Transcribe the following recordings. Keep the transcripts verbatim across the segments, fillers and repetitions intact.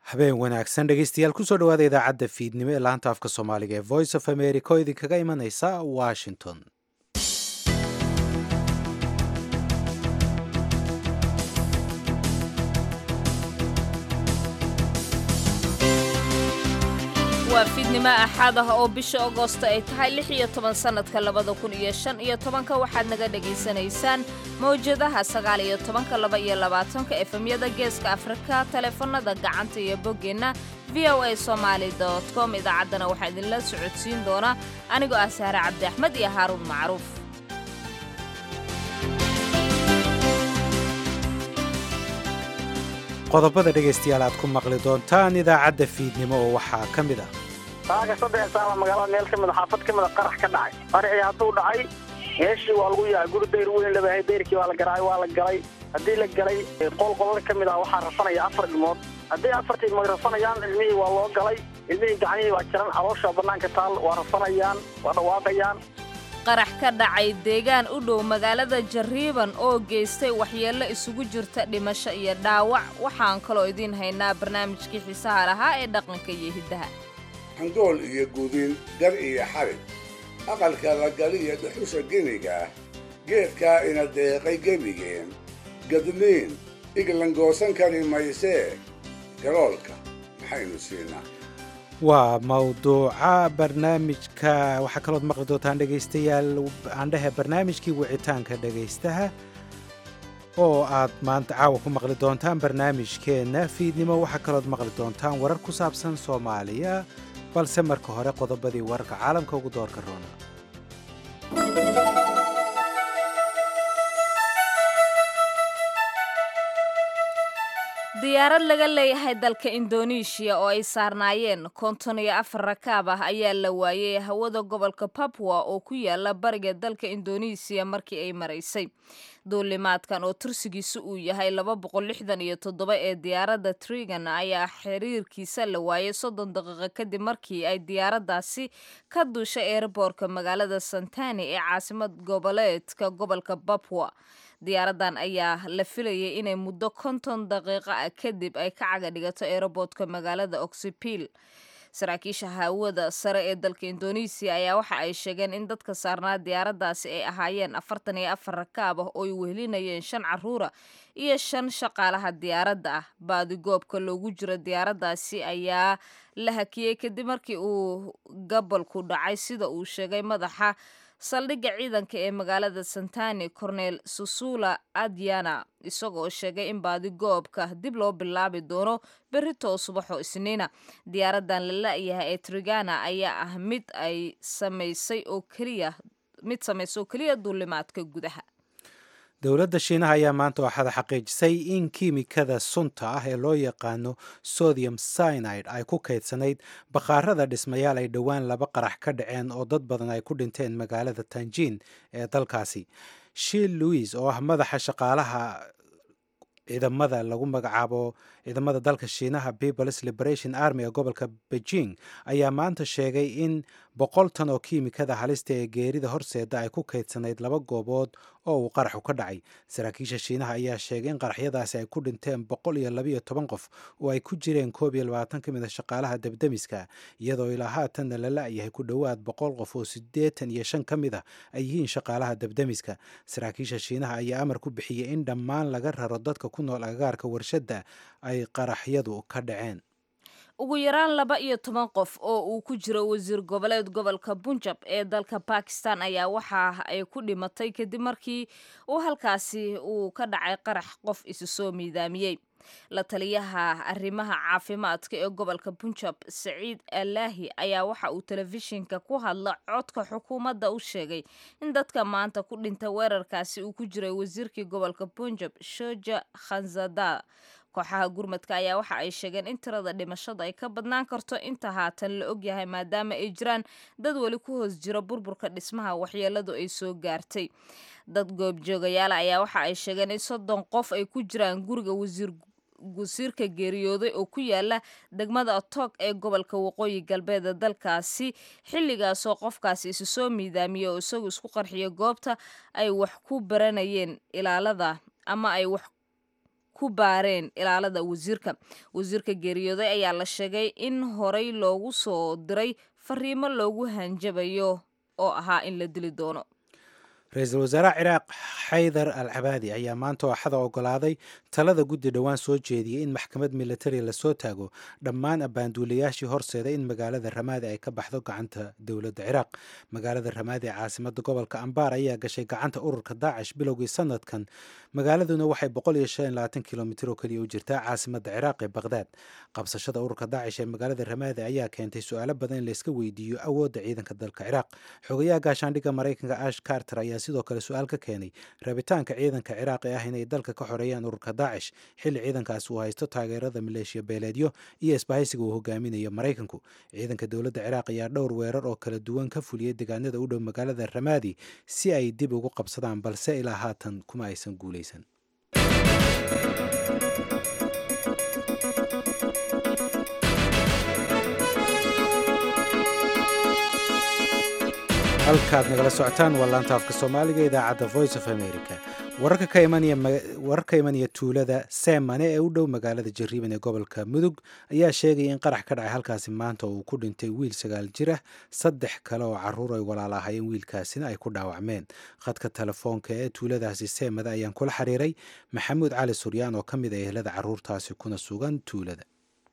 habeen wanaagsan dhegaystayaal kusoo dhawaada idaacadda fiidnimo ee laanta afka soomaaliga ee voice of america oo idinkaga imanaysa washington. waa fiidnimo axad ah oo bisha agoosto ay tahay lix iyo toban sanadka labada kun iyo shan iyo tobanka waxaad naga dhegaysanaysaan mawjadaha sagaal iyo tobanka laba iyo labaatanka efemyada geeska afrika taleefanada gacanta iyo boggeenna v o a somaali dot com idaacaddana waxaa idinla socodsiin doona anigoo ah sahre cabdi axmed iyo haaruun macruuf. qodobada dhegaystayaal aad ku maqli doontaan idaacadda fiidnimo oo waxaa ka mid ah saaga saddex saaca magaalada meel ka mid xaafad ka mid qarax ka dhacay qarxii hadduu dhacay meeshii waa lagu yahay guri dayr weyn labahay dayrkii waa la garaay waa la galay haddii la galay qol qolal ka mid ah waxaa rafanaya afar dhimood haddii afartii dhimood rafanayaan ilmihii waa loo galay ilmihii gacmihii waa jiran caloosha bannaanka taal waa rafanayaan waa dhawaaqayaan qarax ka dhacay deegaan u dhow magaalada Jariiban oo geystay waxyeello isugu jirta dhimasho iyo dhaawac. waxaan kaloo idiin haynaa barnaamijkii xiisaha lahaa ee dhaqanka iyo hiddaha. hangool iyo gudin dar iyo xarig aqalka la galiya dhuxusha geniga ah geedkaa ina deeqay gebigeen gadniin iglangoosan kari maysee galoolka maxaynu siinaa. waa mawduuca barnaamijka waxaa kalood maqli doontaan dhegaystayaal aandhehe barnaamijkii wicitaanka dhegaystaha oo aad maanta caawa ku maqli doontaan barnaamijkeenna fiidnimo. waxaa kalood maqli doontaan warar ku saabsan soomaaliya balse marka hore qodobadii wararka caalamka ugu doorka roona. diyaarad laga leeyahay dalka Indonesia oo ay saarnaayeen konton iyo afar rakaab ah ayaa la waayay hawada gobolka Papua oo ku yaala bariga dalka Indonesia markii ay maraysay. duulimaadkan oo tursigiisu uu yahay laba boqol lixdan iyo toddoba ee diyaaradda Trigan ayaa xiriirkiisa la waayay soddon daqiiqo kadib markii ay diyaaraddaasi ka duushay airportka magaalada Santani ee caasimad goboleedka gobolka Papua. diyaaraddan ayaa la filayay inay muddo konton daqiiqo ah kadib ay ka caga dhigato airportka magaalada Oxipil. saraakiisha hawada sare ee dalka Indonesia ayaa waxa ay sheegeen in dadka saarnaa diyaaraddaasi ay ahaayeen afartan iyo afar rakaab ah oo ay wehelinayeen shan carruura iyo shan shaqaalaha diyaaradda ah. baadigoobka loogu jiro diyaaraddaasi ayaa la hakiyey kadib markii uu gobolku dhacay sida uu sheegay madaxa saldhigga ciidanka ee magaalada Santani Cornel Susula Adyana isagoo sheegay in baadigoobka dib loo bilaabi doono berrito subaxo isniina. diyaaraddan la la'yahay ee Trigana ayaa ah mid ay samaysay oo kaliya mid samaysay oo kaliya duulimaadka gudaha. dowladda shiinaha ayaa maanta waxaad xaqiijisay in kiimikada sunta ah ee loo yaqaano sodium cyanide ay ku kaydsanayd bakhaarada dhismayaal ay dhowaan laba qarax ka dhaceen oo dad badan ay ku dhinteen magaalada Tanjin ee dalkaasi. Shiil Louis oo ah madaxa shaqaalaha ciidamada lagu magacaabo ciidamada dalka shiinaha People's Liberation Army ee gobolka Beijing ayaa maanta sheegay in boqol tan oo kiimikada halista ee geerida horseeda ay ku kaydsanayd laba goobood oo uu qaraxu ka dhacay. saraakiisha shiinaha ayaa sheegay in qaraxyadaasi ay ku dhinteen boqol iyo labiyo toban qof oo ay ku jireen koob iyo labaatan ka mid a shaqaalaha debdemiska iyadoo ilaa haatanna la la'yahay ku dhowaad boqol qof oo siddeetan iyo shan ka mid ah ay yihiin shaqaalaha debdemiska. saraakiisha shiinaha ayaa amar ku bixiyey in dhammaan laga raro dadka ku nool agagaarka warshadda ay qaraxyadu ka dhaceen. ugu yaraan laba iyo toban qof oo uu ku jiro wasiir goboleed gobolka Punjab ee dalka Pakistan ayaa waxa ay ku dhimatay kadib markii uu halkaasi uu ka dhacay qarax qof isu soo miidaamiyey. la taliyaha arrimaha caafimaadka ee gobolka Punjab Saciid Allahi ayaa waxa uu telefishinka ku hadla codka xukuumadda u sheegay in dadka maanta ku dhintay weerarkaasi uu ku jiray wasiirkii gobolka Punjab Shoja Khanzada. kooxaha gurmadka ayaa waxa ay sheegeen in tirada dhimashada ay ka badnaan karto inta haatan la ogyahay maadaama ay jiraan dad weli ku hoos jira burburka dhismaha waxyeeladu ay soo gaartay. dad goobjoogayaal ayaa waxa ay sheegeen in soddon qof ay ku jiraan guriga wasiir wasiirka geeriyooday oo ku yaala degmada Otok ee gobolka waqooyi galbeed dalkaasi xilligaasoo qofkaasi isu soo miidaamiyay oo isagu isku qarxiyay goobta ay wax ku baranayeen ilaalada ama ay wax ku baareen ilaalada wasiirka wasiirka geeriyooday ayaa la sheegay in horey loogu soo diray fariimo loogu hanjabayo oo ahaa in la dili doono. ra-iisul wasaaraha ciraaq xaydar al cabaadi ayaa maanta ooxada ogolaaday talada guddi dhowaan soo jeediyey in maxkamad militari lasoo taago dhammaan abbaanduulayaashii horseeda in magaalada ramaadi ay ka baxdo gacanta dowladda ciraaq. magaalada ramaadi ee caasimada gobolka ambaar ayaa gashay gacanta ururka daacish bilowgii sanadkan. magaaladuna waxay boqol iyo shan iyo labaatan kilomitir oo keliya u jirtaa caasimada ciraaq ee baqhdaad. qabsashada ururka daacish ee magaalada ramaadi ayaa keentay su-aalo badan in layska weydiiyo awoodda ciidanka dalka ciraaq. xogayaha gaashaandhigga maraykanka ash carter ayaa sidoo kale su-aal ka keenay rabitaanka ciidanka ciraaq ee ah inay dalka ka xoreeyaan ururka daacish xilli ciidankaasi uu haysto taageerada maleeshiya beeleedyo iyo isbahaysiga uu hogaaminayo maraykanku. ciidanka dowladda ciraaq ayaa dhowr weerar oo kala duwan ka fuliyey deegaanada u dhow magaalada ramaadi si ay dib ugu qabsadaan balse ilaa haatan kuma aysan guulaysan. halkaad nagala socotaan waa laanta afka soomaaliga idaacadda voice of america. wararka ka imanaya warar ka imanaya tuulada seemane ee u dhow magaalada jariiban ee gobolka mudug ayaa sheegaya in qarax ka dhacay halkaasi maanta uu ku dhintay wiil sagaal jir ah, saddex kale oo caruur ay walaal ahaayeen wiilkaasina ay ku dhaawacmeen. khadka telefoonka ee tuuladaasi seemada ayaan kula xiriiray maxamuud cali suryaan oo ka mid ah ehelada caruurtaasi kuna sugan tuulada.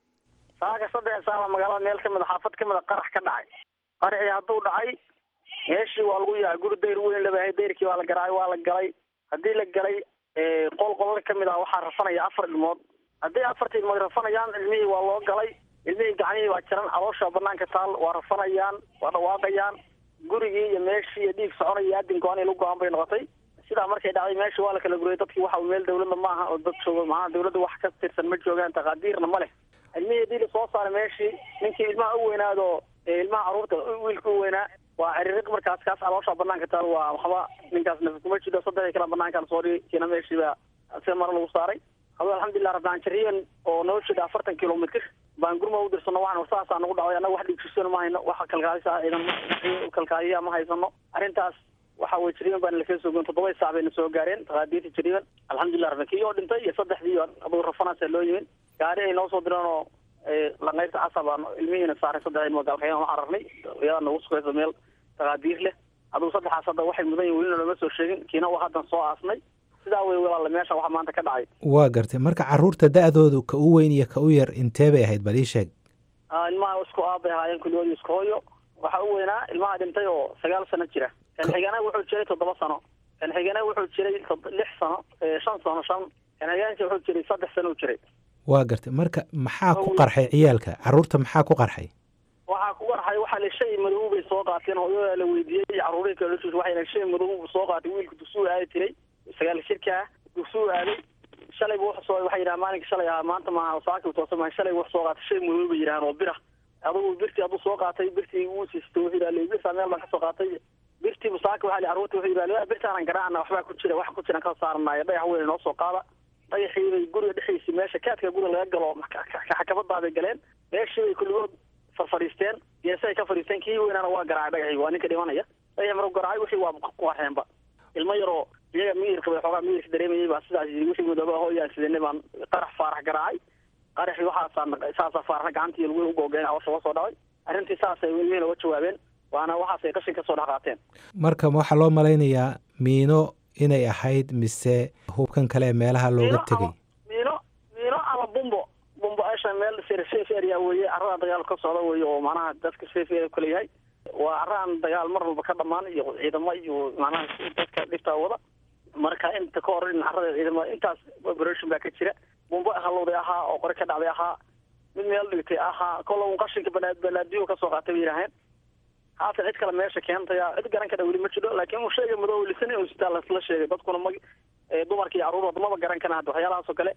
saaga saddex saala magaalada meel ka mid a xaafad ka mid a qarax ka dhacay. qaraxii hadduu dhacay meeshii waa lagu yahay guri dayr weyn labahay dayrkii waa la garaay waa la galay. haddii la galay qol qolal ka mid ah waxaa rafanaya afar ilmood. haddii afartii ilmood rafanayaan ilmihii waa loo galay. ilmihii gacmihii waa jiran, caloosha banaanka taal, waa rafanayaan, waa dhawaaqayaan. gurigii iyo meeshii iyo dhiig soconaya aadinka aan ilu go-aan bay noqotay. sidaa markay dhacday meeshii waa la kala guriyay. dadkii waxa meel dawladda ma aha oo dad jooga maaha, dawladda wax ka tirsan ma joogaan, taqaadiirna ma leh. ilmihii hadii la soo saaray meeshii ninkii ilmaha u weynaado ilmaha caruurta wiilka u weynaa waa ciriiriq markaas kaas caloosha banaanka taal waa waxba ninkaas nafis kuma jiro. saddexdii kale banaanka la soo dhigay kiina meeshii baa si mar lagu saaray. hado alxamdulilah rabnaan jariyan oo noo jida afartan kilomitr baan gurma u dirsano waxaan warsaasaa nagu dhacday. annaga wax dhiigsiisana ma hayno, waxa kalkaadisa ciidan kalkaadiya ma haysano. arrintaas waxa way jariyan baan lakala soo goyn toddoba saac bayna soo gaareen taqaadiirta jariyan. alxamdulilah rabbi kii oo dhintay iyo saddexdii aduu rafanaasa loo yimin gaari ay noo soo direen oo lanqaybta casabaan ilmihiina saaray saddex ilmo gaalkayaan waxaan rarnay iyada nagu sugaysa meel taqaadiir leh. aduu saddexaas hadda waxay mudan yihin welina looma soo sheegin, kiina waa haddan soo aasnay. sidaa wey walaala meesha waxa maanta ka dhacay. waa gartay. marka caruurta da-doodu ka u weyn iyo ka u yar intee bay ahayd bal ii sheeg. ilmaha isku aabay ahaayeen kulligood isku hooyo. waxa u weynaa ilmaha dhintay oo sagaal sano jira. kan xigana wuxuu jiray toddoba sano. kan xigana wuxuu jiray lix sano shan sano shan. kan xigaankii wuxuu jiray saddex sano u jiray. waa gartay. marka maxaa ku qarxay ciyaalka caruurta maxaa ku qarxay? waxaa ku qarxay waxaa la shay madow bay soo qaateen. hooyada la weydiiyey caruurihii kale tushiis waxay shay madow soo qaatay. wiilka dusuu aadi jiray sagaal shirka ah dusuu aaday. shalay wax soo waxay yiraahdeen maalinka shalay ah maanta ma saaki toosan shalay wax soo qaatay shay madow bay yiraahdeen oo bira. adigu birtii aduu soo qaatay birtii uu siistay wuxuu yiraahday birta meel baan ka soo qaatay. birtii musaaka waxa la caruurta wuxuu yiraahday birtaan garaacna waxba ku jira wax ku jira ka saarnaayo dhagax weyn noo soo qaada. dhagaxii guriga dhexdiisa meesha kaadka guriga laga galo xakabada bay galeen. meeshii kulligood farfariisteen geesay ka fariisteen. kii weynaana waa garaacay dhagaxii waa ninka dhimanaya. dhagax mar garaacay wixii waa ku qarxeenba. ilmo yaroo iyaga miyirka bay xoogaa miyirka dareemayay baa sidaas wixii madooba hooyaan sideenay baan qarax faarax garaacay. qaraxii waxaa saasa faarax gacantii lagu googeen caloosha waa soo dhacay. arrintii saasay weyn uga jawaabeen waana waxaasay qashin ka soo dhex qaateen. marka waxaa loo malaynayaa miino inay ahayd mise hubkan kale ee meelaha looga tegay? miino miino ama bumbo bumbo asha meel safe area weeye. carrada dagaal ka socda weeye oo macnaha dadka safe area kale yahay. waa carraan dagaal mar walba ka dhamaan iyo ciidamo iyo macnaha dadka dhibta wada. marka inta ka hor in carrada ciidamada intaas operation baa ka jira. bumbo halowday ahaa oo qore ka dhacday ahaa mid meel dhigtay ahaa kolon qashinka banaad banaadiyo ka soo qaatay yiraahdeen. haatan cid kale meesha keentaya cid garan ka dhawli ma jiro. laakiin uu sheegay madow lisan inuu sitaa la sheegay dadkuna ma dumarkii caruur wadamada garan kana hadda waxyaalahaas oo kale.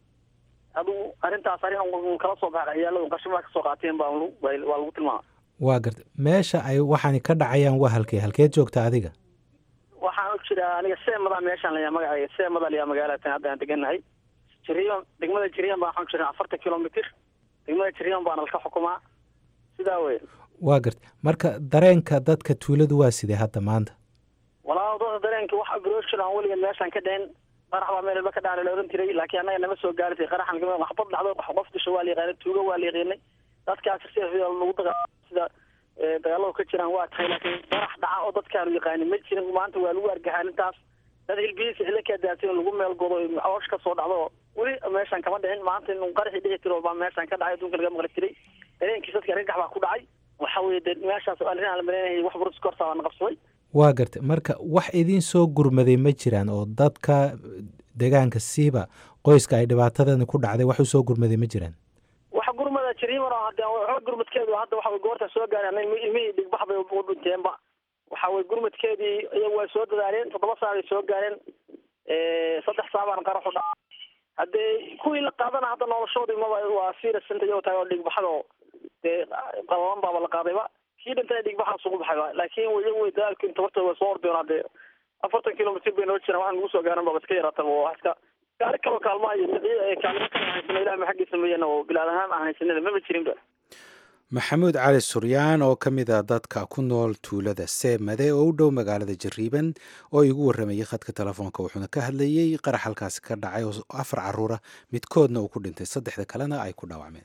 aduu arrintaas arrin uu kala soo baxay ciyaaladu qashin baa ka soo qaateen baa waa lagu tilmaamay. waa gartay. meesha ay waxaani ka dhacayaan waa halkee halkeed joogta adiga? waxaan u jiraa aniga seemada meeshaan layaa magacayga seemada layaa magaalada hadda aan deganahay. jiriyan degmada jiriyan baa waxaan jiraa afartan kilomitr. degmada jiriyan baana laka xukumaa. sidaa wey. waa gartay. marka dareenka dadka tuuladu waa sidee hadda maanta? walaa dadka dareenka wax operation aan weliga meeshaan ka dhayn qarax baa meel ba ka dhacay la oran jiray laakiin annaga nama soo gaarisay qaraxan gama waxbad dhacdo qof disho waa la yaqaan tuuga waa la yaqaanay dadkaas si lagu dagaa sida dagaalada ka jiraan waa tahay laakiin qarax dhaca oo dadkaan yaqaanin ma jirin maanta waa lagu argaxan intaas dad hilbiis xilli ka daatay lagu meel godo awsh ka soo dhacdo wali meeshan kama dhicin maanta in qaraxi dhici tiro baa meeshan ka dhacay dunka laga maqli jiray dareenkiisa dadka argagax baa ku dhacay waxa weeye meeshaas oo arrin la mareeyay wax burus korta waan qabsaday waa gartay marka wax idin soo gurmaday ma jiraan oo dadka deegaanka siiba qoyska ay dhibaatadan ku dhacday wax u soo gurmaday ma jiraan wax gurmada jiriimar hadda wax gurmadkeedu hadda waxa goorta soo gaaray ilmihii dhigbax bay u dhinteenba waxa way gurmadkeedii iyagu way soo dadaaleen toddoba saac ay soo gaareen ee saddex saac baan qarax u dhacay haddii kuwii la qaadana hadda noloshoodii ma waa serious inta iyo tahay oo dhigbaxdo ee qaban baba la qaadayba kii dhintay dhigbaxa suuq baxay laakiin way way daalku inta warta way soo ordeenade afartan kilomitir bay noo jiraan waxaan ugu soo gaaran baba iska yaraata oo iska gaari kale kaalmo iyo kaalmo kale haysan ilaahay ma xaqiisa meeyana oo bilaad ahaan aan haysanada ma jirin ba maxamuud cali suryaan oo ka mid ah dadka ku nool tuulada seemade oo u dhow magaalada jariiban oo igu warramayay khadka telefoonka wuxuuna ka hadlayey qarax halkaasi ka dhacay oo afar caruura midkoodna uu ku dhintay saddexda kalena ay ku dhaawacmeen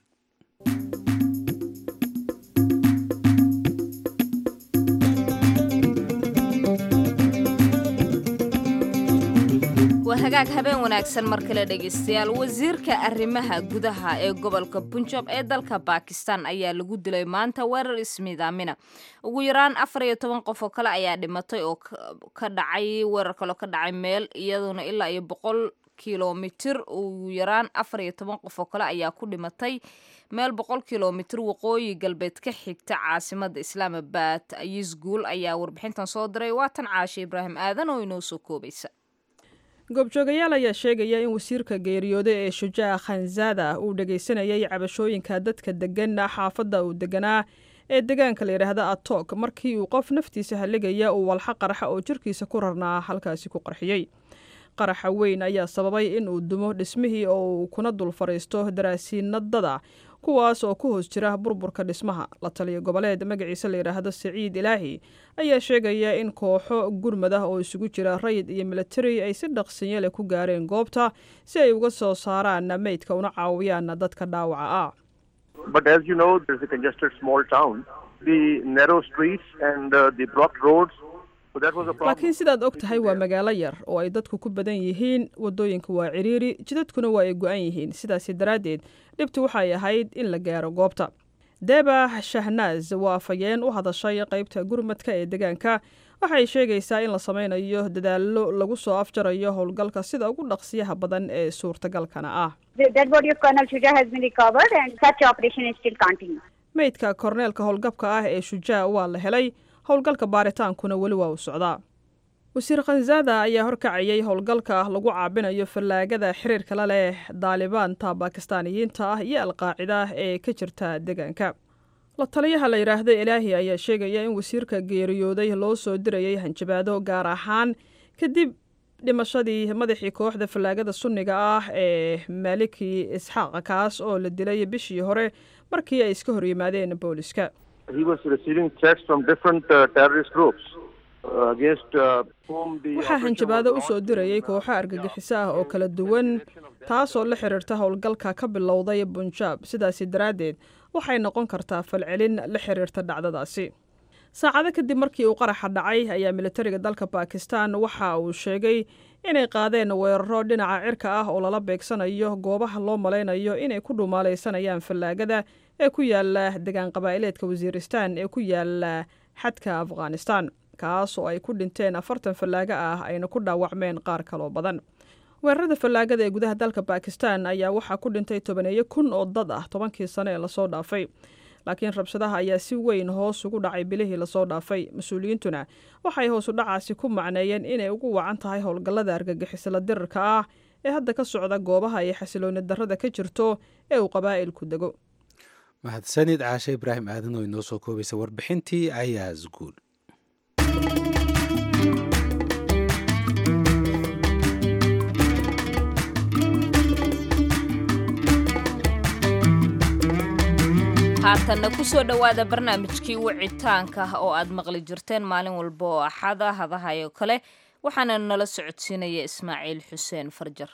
hagaag habeen wanaagsan mar kale dhegaystayaal wasiirka arrimaha gudaha ee gobolka Punjab ee dalka Pakistan ayaa lagu dilay maanta weerar ismiidaamina ugu yaraan afar iyo toban qof oo kale ayaa dhimatay oo ka dhacay weerar kale ka dhacay meel iyaduna ilaa iyo boqol kilomitir ugu yaraan afar iyo toban qof oo kale ayaa ku dhimatay meel boqol kilomitir waqooyi galbeed ka xigta caasimada Islamabad Ayisguul ayaa warbixintan soo diray waatan Caashe Ibraahim Aadan oo inoo soo koobaysa goobjoogayaal ayaa sheegaya in wasiirka geeriyooday ee Shujaa Khanzada uu dhageysanayay cabashooyinka dadka degan xaafadda uu deganaa ee deegaanka la yiraahdo Atok markii uu qof naftiisa haligaya uu walxa qaraxa oo jirkiisa ku rarnaa halkaasi ku qarxiyay qaraxa weyn ayaa sababay in uu dumo dhismihii oo uu kuna dul fariisto daraasiinadada kuwaas oo ku hoos jira burburka dhismaha la taliyo goboleed magaciisa la yiraahdo Saciid Ilaahi ayaa sheegaya in kooxo gurmada oo isugu jira rayid iyo military ay si dhaqsiyo leh ku gaareen goobta si ay uga soo saaraan meydka una caawiyaan dadka dhaawaca ah. But as you know, there's a congested small town. The narrow streets and uh, the blocked roads laakiin sidaad og tahay waa magaalo yar oo ay dadku ku badan yihiin wadooyinka waa ciriiri jidadkuna waa ay go-an yihiin sidaasi daraaddeed dhibtu waxay ahayd in la gaaro goobta Deba Shahnaaz waa afayeen u hadashay qaybta gurmadka ee deegaanka waxay sheegaysaa in la sameynayo dadaallo lagu soo afjarayo howlgalka sida ugu dhaqsiyaha badan ee suurtagalkana ah meydka korneelka howlgabka ah ee Shujaa waa la helay howlgalka baaritaankuna weli waa u socdaa wasiir Khanzada ayaa horkacayay howlgalka lagu caabinayo fallaagada xiriirka la leh Daalibaanta Bakistaaniyiinta ah iyo Al-Qaacida ee ka jirta deegaanka la taliyaha la yiraahdo Ilaahi ayaa sheegaya in wasiirka geeriyooday loo soo dirayay hanjabaado gaar ahaan kadib dhimashadii madaxii kooxda fallaagada sunniga ah ee Maliki Isxaaq kaas oo la dilay bishii hore markii ay iska hor yimaadeen booliska He was receiving threats from different uh, terrorist groups uh, against uh, whom the waxaa hanjabaado u soo dirayay kooxo argagixiso ah oo kala duwan taasoo la xiriirta howlgalka ka bilowday Punjab sidaasi daraaddeed waxay noqon kartaa falcelin la xiriirta dhacdadaasi saacado kadib markii uu qaraxa dhacay ayaa militariga dalka Pakistan waxa uu sheegay inay qaadeen weeraro dhinaca cirka ah oo lala beegsanayo goobaha loo maleynayo inay ku dhumaaleysanayaan fallaagada ee ku yaala deegaan qabaa'ileedka Waziiristaan ee ku yaala xadka Afghanistan kaas oo ay ku dhinteen afartan fallaaga ah ayna ku dhaawacmeen qaar kale oo badan weerarada fallaagada ee gudaha dalka Pakistan ayaa waxa ku dhintay tobaneeyo kun oo dad ah tobankii sano ee la soo dhaafay laakiin rabshadaha ayaa si weyn hoos ugu dhacay bilihii la soo dhaafay mas'uuliyiintuna waxay hoos u dhacaasi ku macneeyeen inay ugu wacan tahay howlgallada argagixisada dirarka ah ee hadda ka socda goobaha ay xasilooni darrada ka jirto ee uu qabaa'ilku dego mahadsanid Caashe Ibraahim Aadan oo inoo soo koobaysa warbixintii Ayisguul haatanna ku soo dhowaada barnaamijkii wicitaanka oo aad maqli jirteen maalin walba oo axada hadahayo kale waxaana nala socodsiinaya ismaaciil xuseen farjar.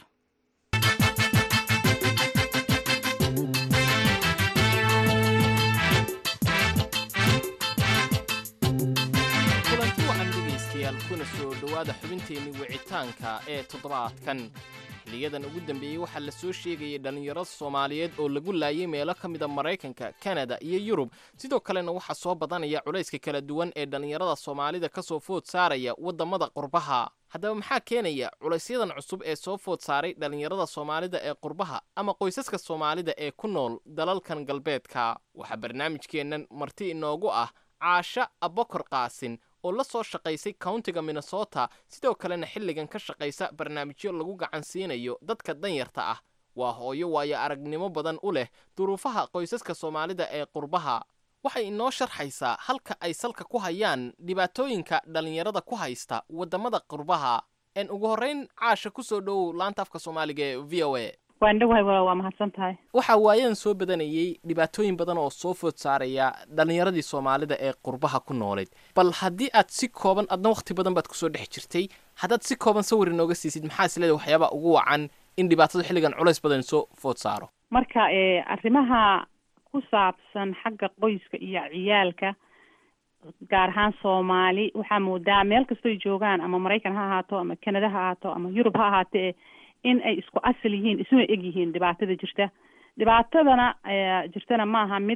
kuna soo dhowaada xubinteenii wicitaanka ee toddobaadkan. xiliyadan ugu dambeeyey waxaa la soo sheegayay dhallinyaro Soomaaliyeed oo lagu laayay meelo ka mid ah Mareykanka, Canada iyo Yurub. sidoo kalena waxaa soo badanaya culayska kala duwan ee dhallinyarada Soomaalida ka soo food saaraya wadamada qurbaha. haddaba maxaa keenaya culaysyadan cusub ee soo food saaray dhallinyarada Soomaalida ee qurbaha ama qoysaska Soomaalida ee ku nool dalalkan galbeedka? waxaa barnaamijkeennan marti inoogu ah Caasha Abokor Qaasin oo la soo shaqaysay countiga Minnesota, sidoo kalena xilligan ka shaqaysa barnaamijyo lagu gacan siinayo dadka danyarta ah. waa hooyo waayo aragnimo badan u leh duruufaha qoysaska Soomaalida ee qurbaha. waxay inoo sharxaysaa halka ay salka ku hayaan dhibaatooyinka dhalinyarada ku haysta wadamada qurbaha. en ugu horeyn Caasha ku soo dhow laanta afka Soomaaliga ee V O A. waan dhawahay waa mahadsantahay. waxa waayeen soo badanayay dhibaatooyin badan oo soo food saaraya dhalinyaradii Soomaalida ee qurbaha ku nooleed. bal haddii aad si kooban adna waqti badan baad ku soo dhex jirtay, haddaad si kooban sawir inooga siisid maxaa isleedahay waxyaaba ugu wacan in dhibaatada xilligan culays badan soo food saaro? marka ee arrimaha ku saabsan xagga qoyska iyo ciyaalka gaar ahaan Soomaali waxaa moodaa meel kastoo ay joogaan ama Mareykan ha ahaato ama Canada ha ahaato ama Yurub ha ahaatee in ay isku asal yihiin isuna eg yihiin dhibaatada jirta. dhibaatadana jirtana maaha mid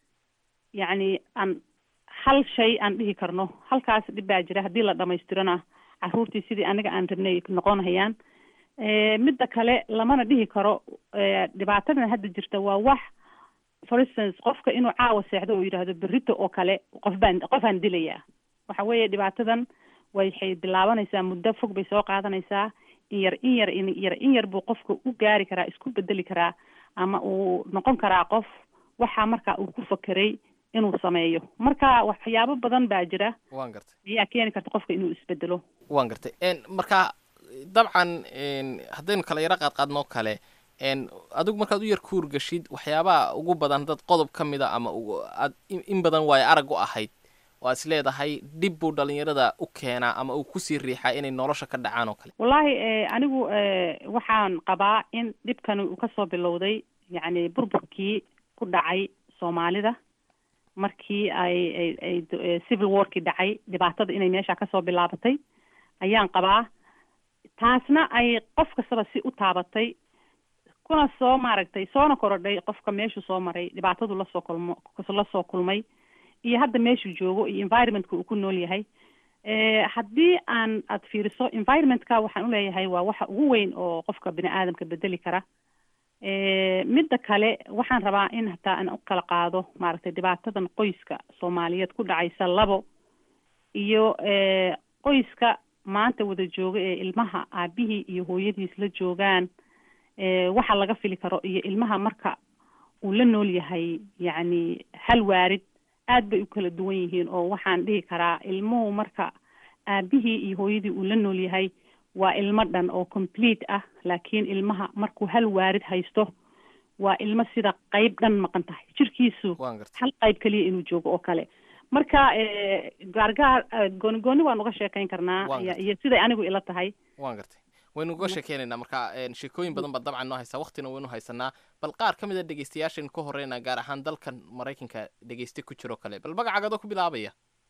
yacni aan hal shay aan dhihi karno halkaas dhib baa jira. haddii la dhamaystirana caruurtii sidii aniga aan rabnay noqonayaan. midda kale lamana dhihi karo dhibaatadan hadda jirta waa wax for instance qofka inuu caawa seexdo oo yidhaahdo berrito oo kale qof baan qofaan dilayaa. waxa weeye dhibaatadan waxay bilaabanaysaa muddo fog bay soo qaadanaysaa. in yar in yar in yar in yar buu qofka u gaari karaa, isku bedeli karaa, ama uu noqon karaa qof waxa markaa uu ku fakeray inuu sameeyo. marka waxyaabo badan baa jira waan gartay ayaa keeni karta qofka inuu isbedelo. waan gartay en marka dabcan en haddaynu kala yara qaadqaadnoo kale en adigu markaad u yar kuur gashid waxyaabaha ugu badan dad qodob ka mid a ama aad in badan waayo arag u ahayd waa is leedahay dib buu dhalinyarada u keenaa ama uu kusii riixaa inay nolosha ka dhacaan oo kale? wallaahi anigu waxaan qabaa in dhibkan uu kasoo bilowday yacni burburkii ku dhacay Soomaalida markii ay ay civil warkii dhacay, dhibaatada inay meesha kasoo bilaabatay ayaan qabaa. taasna ay qof kastaba si u taabatay kuna soo maaragtay soona korodhay qofka meeshuu soo maray, dhibaatadu lasoo kulmo lasoo kulmay iyo hadda meeshuu joogo iyo environmentka uu ku nool yahay. haddii aan aad fiiriso environmentka waxaan uleeyahay waa waxa ugu weyn oo qofka bini aadamka bedeli kara. midda kale waxaan rabaa in hataa aan u kala qaado maaragtay dhibaatadan qoyska Soomaaliyeed ku dhacaysa labo iyo qoyska maanta wada jooga ee ilmaha aabihii iyo hooyadiis la joogaan waxa laga fili karo iyo ilmaha marka uu la nool yahay yacni hal waarid aad bay u kala duwan yihiin. oo waxaan dhihi karaa ilmuhu marka aabihii iyo hooyadii uu la nool yahay waa ilmo dhan oo complete ah, laakiin ilmaha markuu hal waarid haysto waa ilmo sida qayb dhan maqan tahay, jirkiisu hal qayb kaliya inuu joogo oo kale. marka gaargaar gooni gooni waan uga sheekayn karnaa iyo siday anigu ila tahay. waan gartay waynu uga sheekeynaynaa marka sheekooyin badan baa dabcan noo haysaa, waqtina waynu haysanaa. bal qaar ka mid a dhegeystayaashan ka horreynaa gaar ahaan dalkan Mareykanka dhegeyste ku jiro kale, bal magacaaga ku bilaabaya.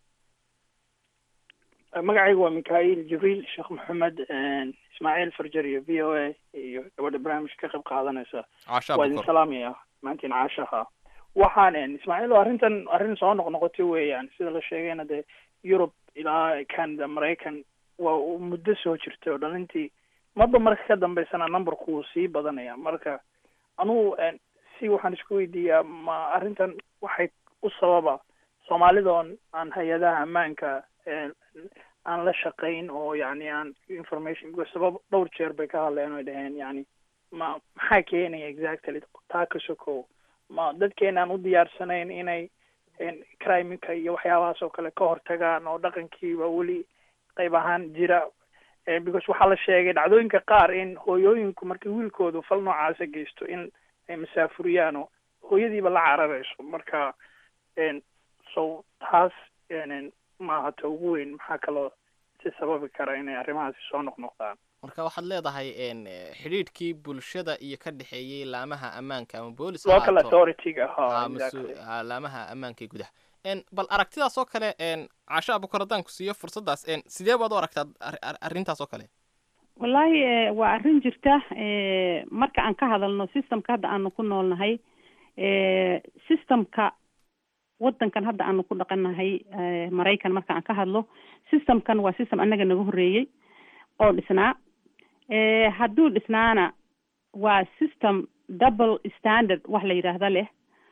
magacaygu waa Mikail Jibriil Sheekh Maxamed Ismaaciil Farjar iyo V O A iyo gabadha barnaamijka ka qayb qaadanaysa. waa idin salaamaya maantiin Caashaha. waxaan Ismaaciil arrintan arrin soo noqnoqotay weeyaan sida la sheegayna dee Yurub ilaa Canada Mareykan waa muddo soo jirtay oo dhalintii marba marka ka dambeysana numberku wuu sii badanaya. marka anugu si waxaan isku weydiiyaa ma arrintan waxay u sababa Soomaalidoon aan hay-adaha ammaanka aan la shaqayn oo yacni aan information sabab dhowr jeer bay ka hadleen oo dhaheen yacni ma maxaa keenaya exactly taa ka sokow ma dadkeena aan u diyaarsanayn inay crimeka iyo waxyaabahaas oo kale ka hortagaan oo dhaqankiiba weli qayb ahaan jira. because waxaa la sheegay dhacdooyinka qaar in hooyooyinku markii wiilkoodu fal noocaasa geysto in ay masaafuriyaan oo hooyadiiba la cararayso. marka so taas maaha ta ugu weyn. maxaa kaloo si sababi kara inay arrimahaasi soo noqnoqdaan. marka waxaad leedahay een xidhiidhkii bulshada iyo ka dhaxeeyay laamaha ammaanka ama booliska local authority-ga ha laamaha ammaanka gudaha een bal aragtidaas oo kale een Caasha Abukaradaan ku siiyo fursadaas een sidee baad u aragtaa arrintaas oo kale wallahi waa arrin jirta ee marka aan ka hadalno systemka hadda aanu ku noolnahay ee systemka wadankan hadda aanu ku dhaqanahay Mareykan marka aan ka hadlo systemkan waa system anaga naga horeeyay oo dhisnaa ee hadduu dhisnaana waa system double standard wax la yiraahdo leh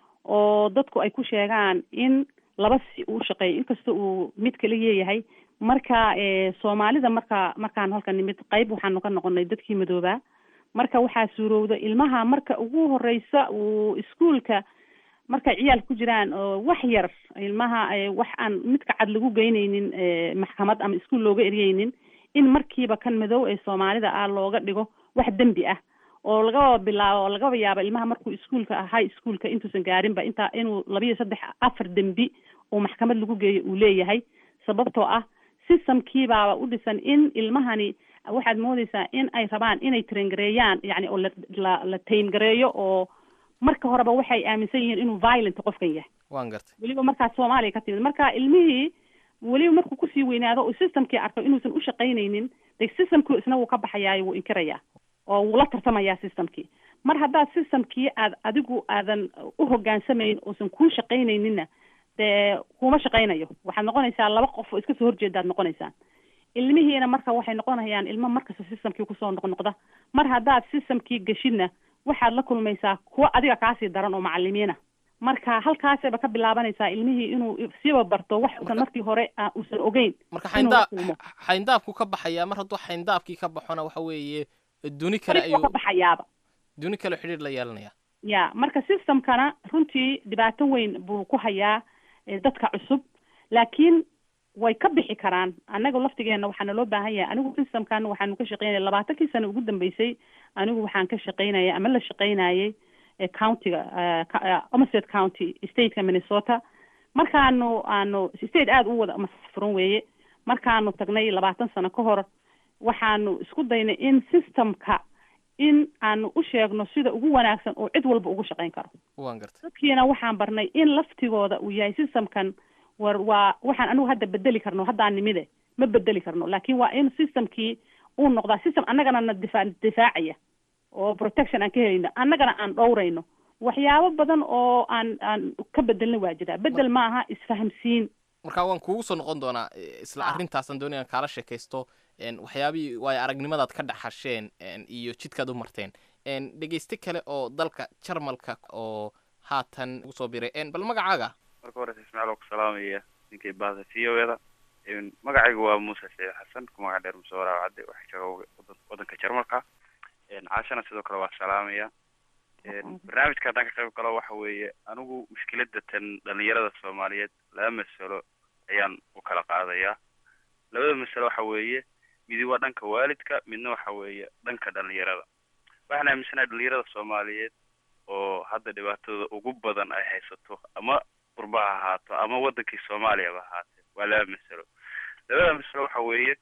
oo dadku ay ku sheegaan in laba si uu shaqeeyo inkastoo uu mid kale leeyahay marka ee Soomaalida marka markaan halkan nimid qayb waxaanu ka noqonay dadkii madooba marka waxaa suurowda ilmaha marka ugu horeysa uu iskuulka marka ciyaal ku jiraan oo wax yar ilmaha wax aan mid ka cad lagu geynaynin maxkamad ama iskuul looga eriyaynin in markiiba kan madow ee Soomaalida ah looga dhigo wax dambi ah oo laga bilaabo laga yaabo ilmaha markuu iskuulka high schoolka intuusan gaarin ba inta inuu laba iyo saddex afar dambi oo maxkamad lagu geeyo uu leeyahay sababtoo ah systemkii baa u dhisan in ilmahani waxaad moodaysaa in ay rabaan inay traingareeyaan yani oo la la tayngareeyo oo marka horeba waxay aaminsan yihiin inuu violent qofkan yahay waan gartay waliba marka Soomaaliya ka timid marka ilmihii waliba markuu ku sii weynaado oo systemkii arko inuusan u shaqaynaynin de systemku isna uu ka baxayaa uu inkiraya oo uu la tartamaya systemkii mar haddaad systemkii aad adigu aadan u hogaansamayn oosan ku shaqaynayninna de kuma shaqaynayo waxaad noqonaysaa laba qof oo iska soo horjeedaad noqonaysaan ilmihiina marka waxay noqonayaan ilmo markasta systemkii kusoo noqnoqda mar haddaad systemkii gashidna waxaad la kulmaysaa kuwa adiga kaasii daran oo macallimiina marka halkaasayba ka bilaabanaysaa ilmihii inuu siiba barto wax uusan markii hore uusan ogeyn marka xayndaab xayndaabku ka baxayaa mar hadduu xayndaabkii ka baxona waxa weeye duni kale ayuu ka baxayaaba duni kale xidhiir la yeelanaya ya marka systemkana runtii dhibaato weyn buu ku hayaa dadka cusub laakiin way ka bixi karaan anaga laftigeena waxaana loo baahan yahay anigu systemkan waxaanu ka shaqeynay labaatankii sano ugu dambeysay anigu waxaan ka shaqeynayay ama la shaqeynayay countyga Homestead County stateka Minnesota markaanu aanu state aad u wada masfuran weeye markaanu tagnay labaatan sano ka hor waxaanu isku daynay in systemka in aanu u sheegno sida ugu wanaagsan oo cid walba ugu shaqeyn karo waan gartay dadkiina waxaan barnay in laftigooda uu yahay systemkan war waa waxaan anigu hadda bedeli karno haddaan nimide ma bedeli karno laakiin waa in systemkii uu noqdaa system annagana na difaac difaacaya oo protection aan ka helayno annagana aan dhowrayno waxyaabo badan oo aan aan ka bedelna waa jira bedel ma aha isfahamsiin marka waan kuugu soo noqon doonaa isla arrintaasaan doonayaan kaala sheekaysto waxyaabihii way aragnimadaad ka dhaxasheen iyo jidkaad u marteen dhegeyste kale oo dalka Jarmalka oo haatan ugu soo biray bal magacaaga marka hore Ismaaciil oo ku salaamaya ninkay baada fiyoweeda magacaygu waa Muuse Saciid Xasan ku magac dheer Muuse Waraacade waxa jooga wadanka Jarmalka caashana sidoo kale waa salaamaya barnaamijka haddaan ka qayb galo waxa weeye anigu mushkiladda tan dhalinyarada Soomaaliyeed laba mas'alo ayaan u kala qaadayaa labada mas'alo waxa weeye mid waa dhanka waalidka midna waxa weeye dhanka dhalinyarada waxaan aaminsanahay dhalinyarada Soomaaliyeed oo hadda dhibaatada ugu badan ay haysato ama qurbaha ahaato ama wadankii Soomaaliya ba ahaatee waa laba mas'alo labada mas'alo waxa weeye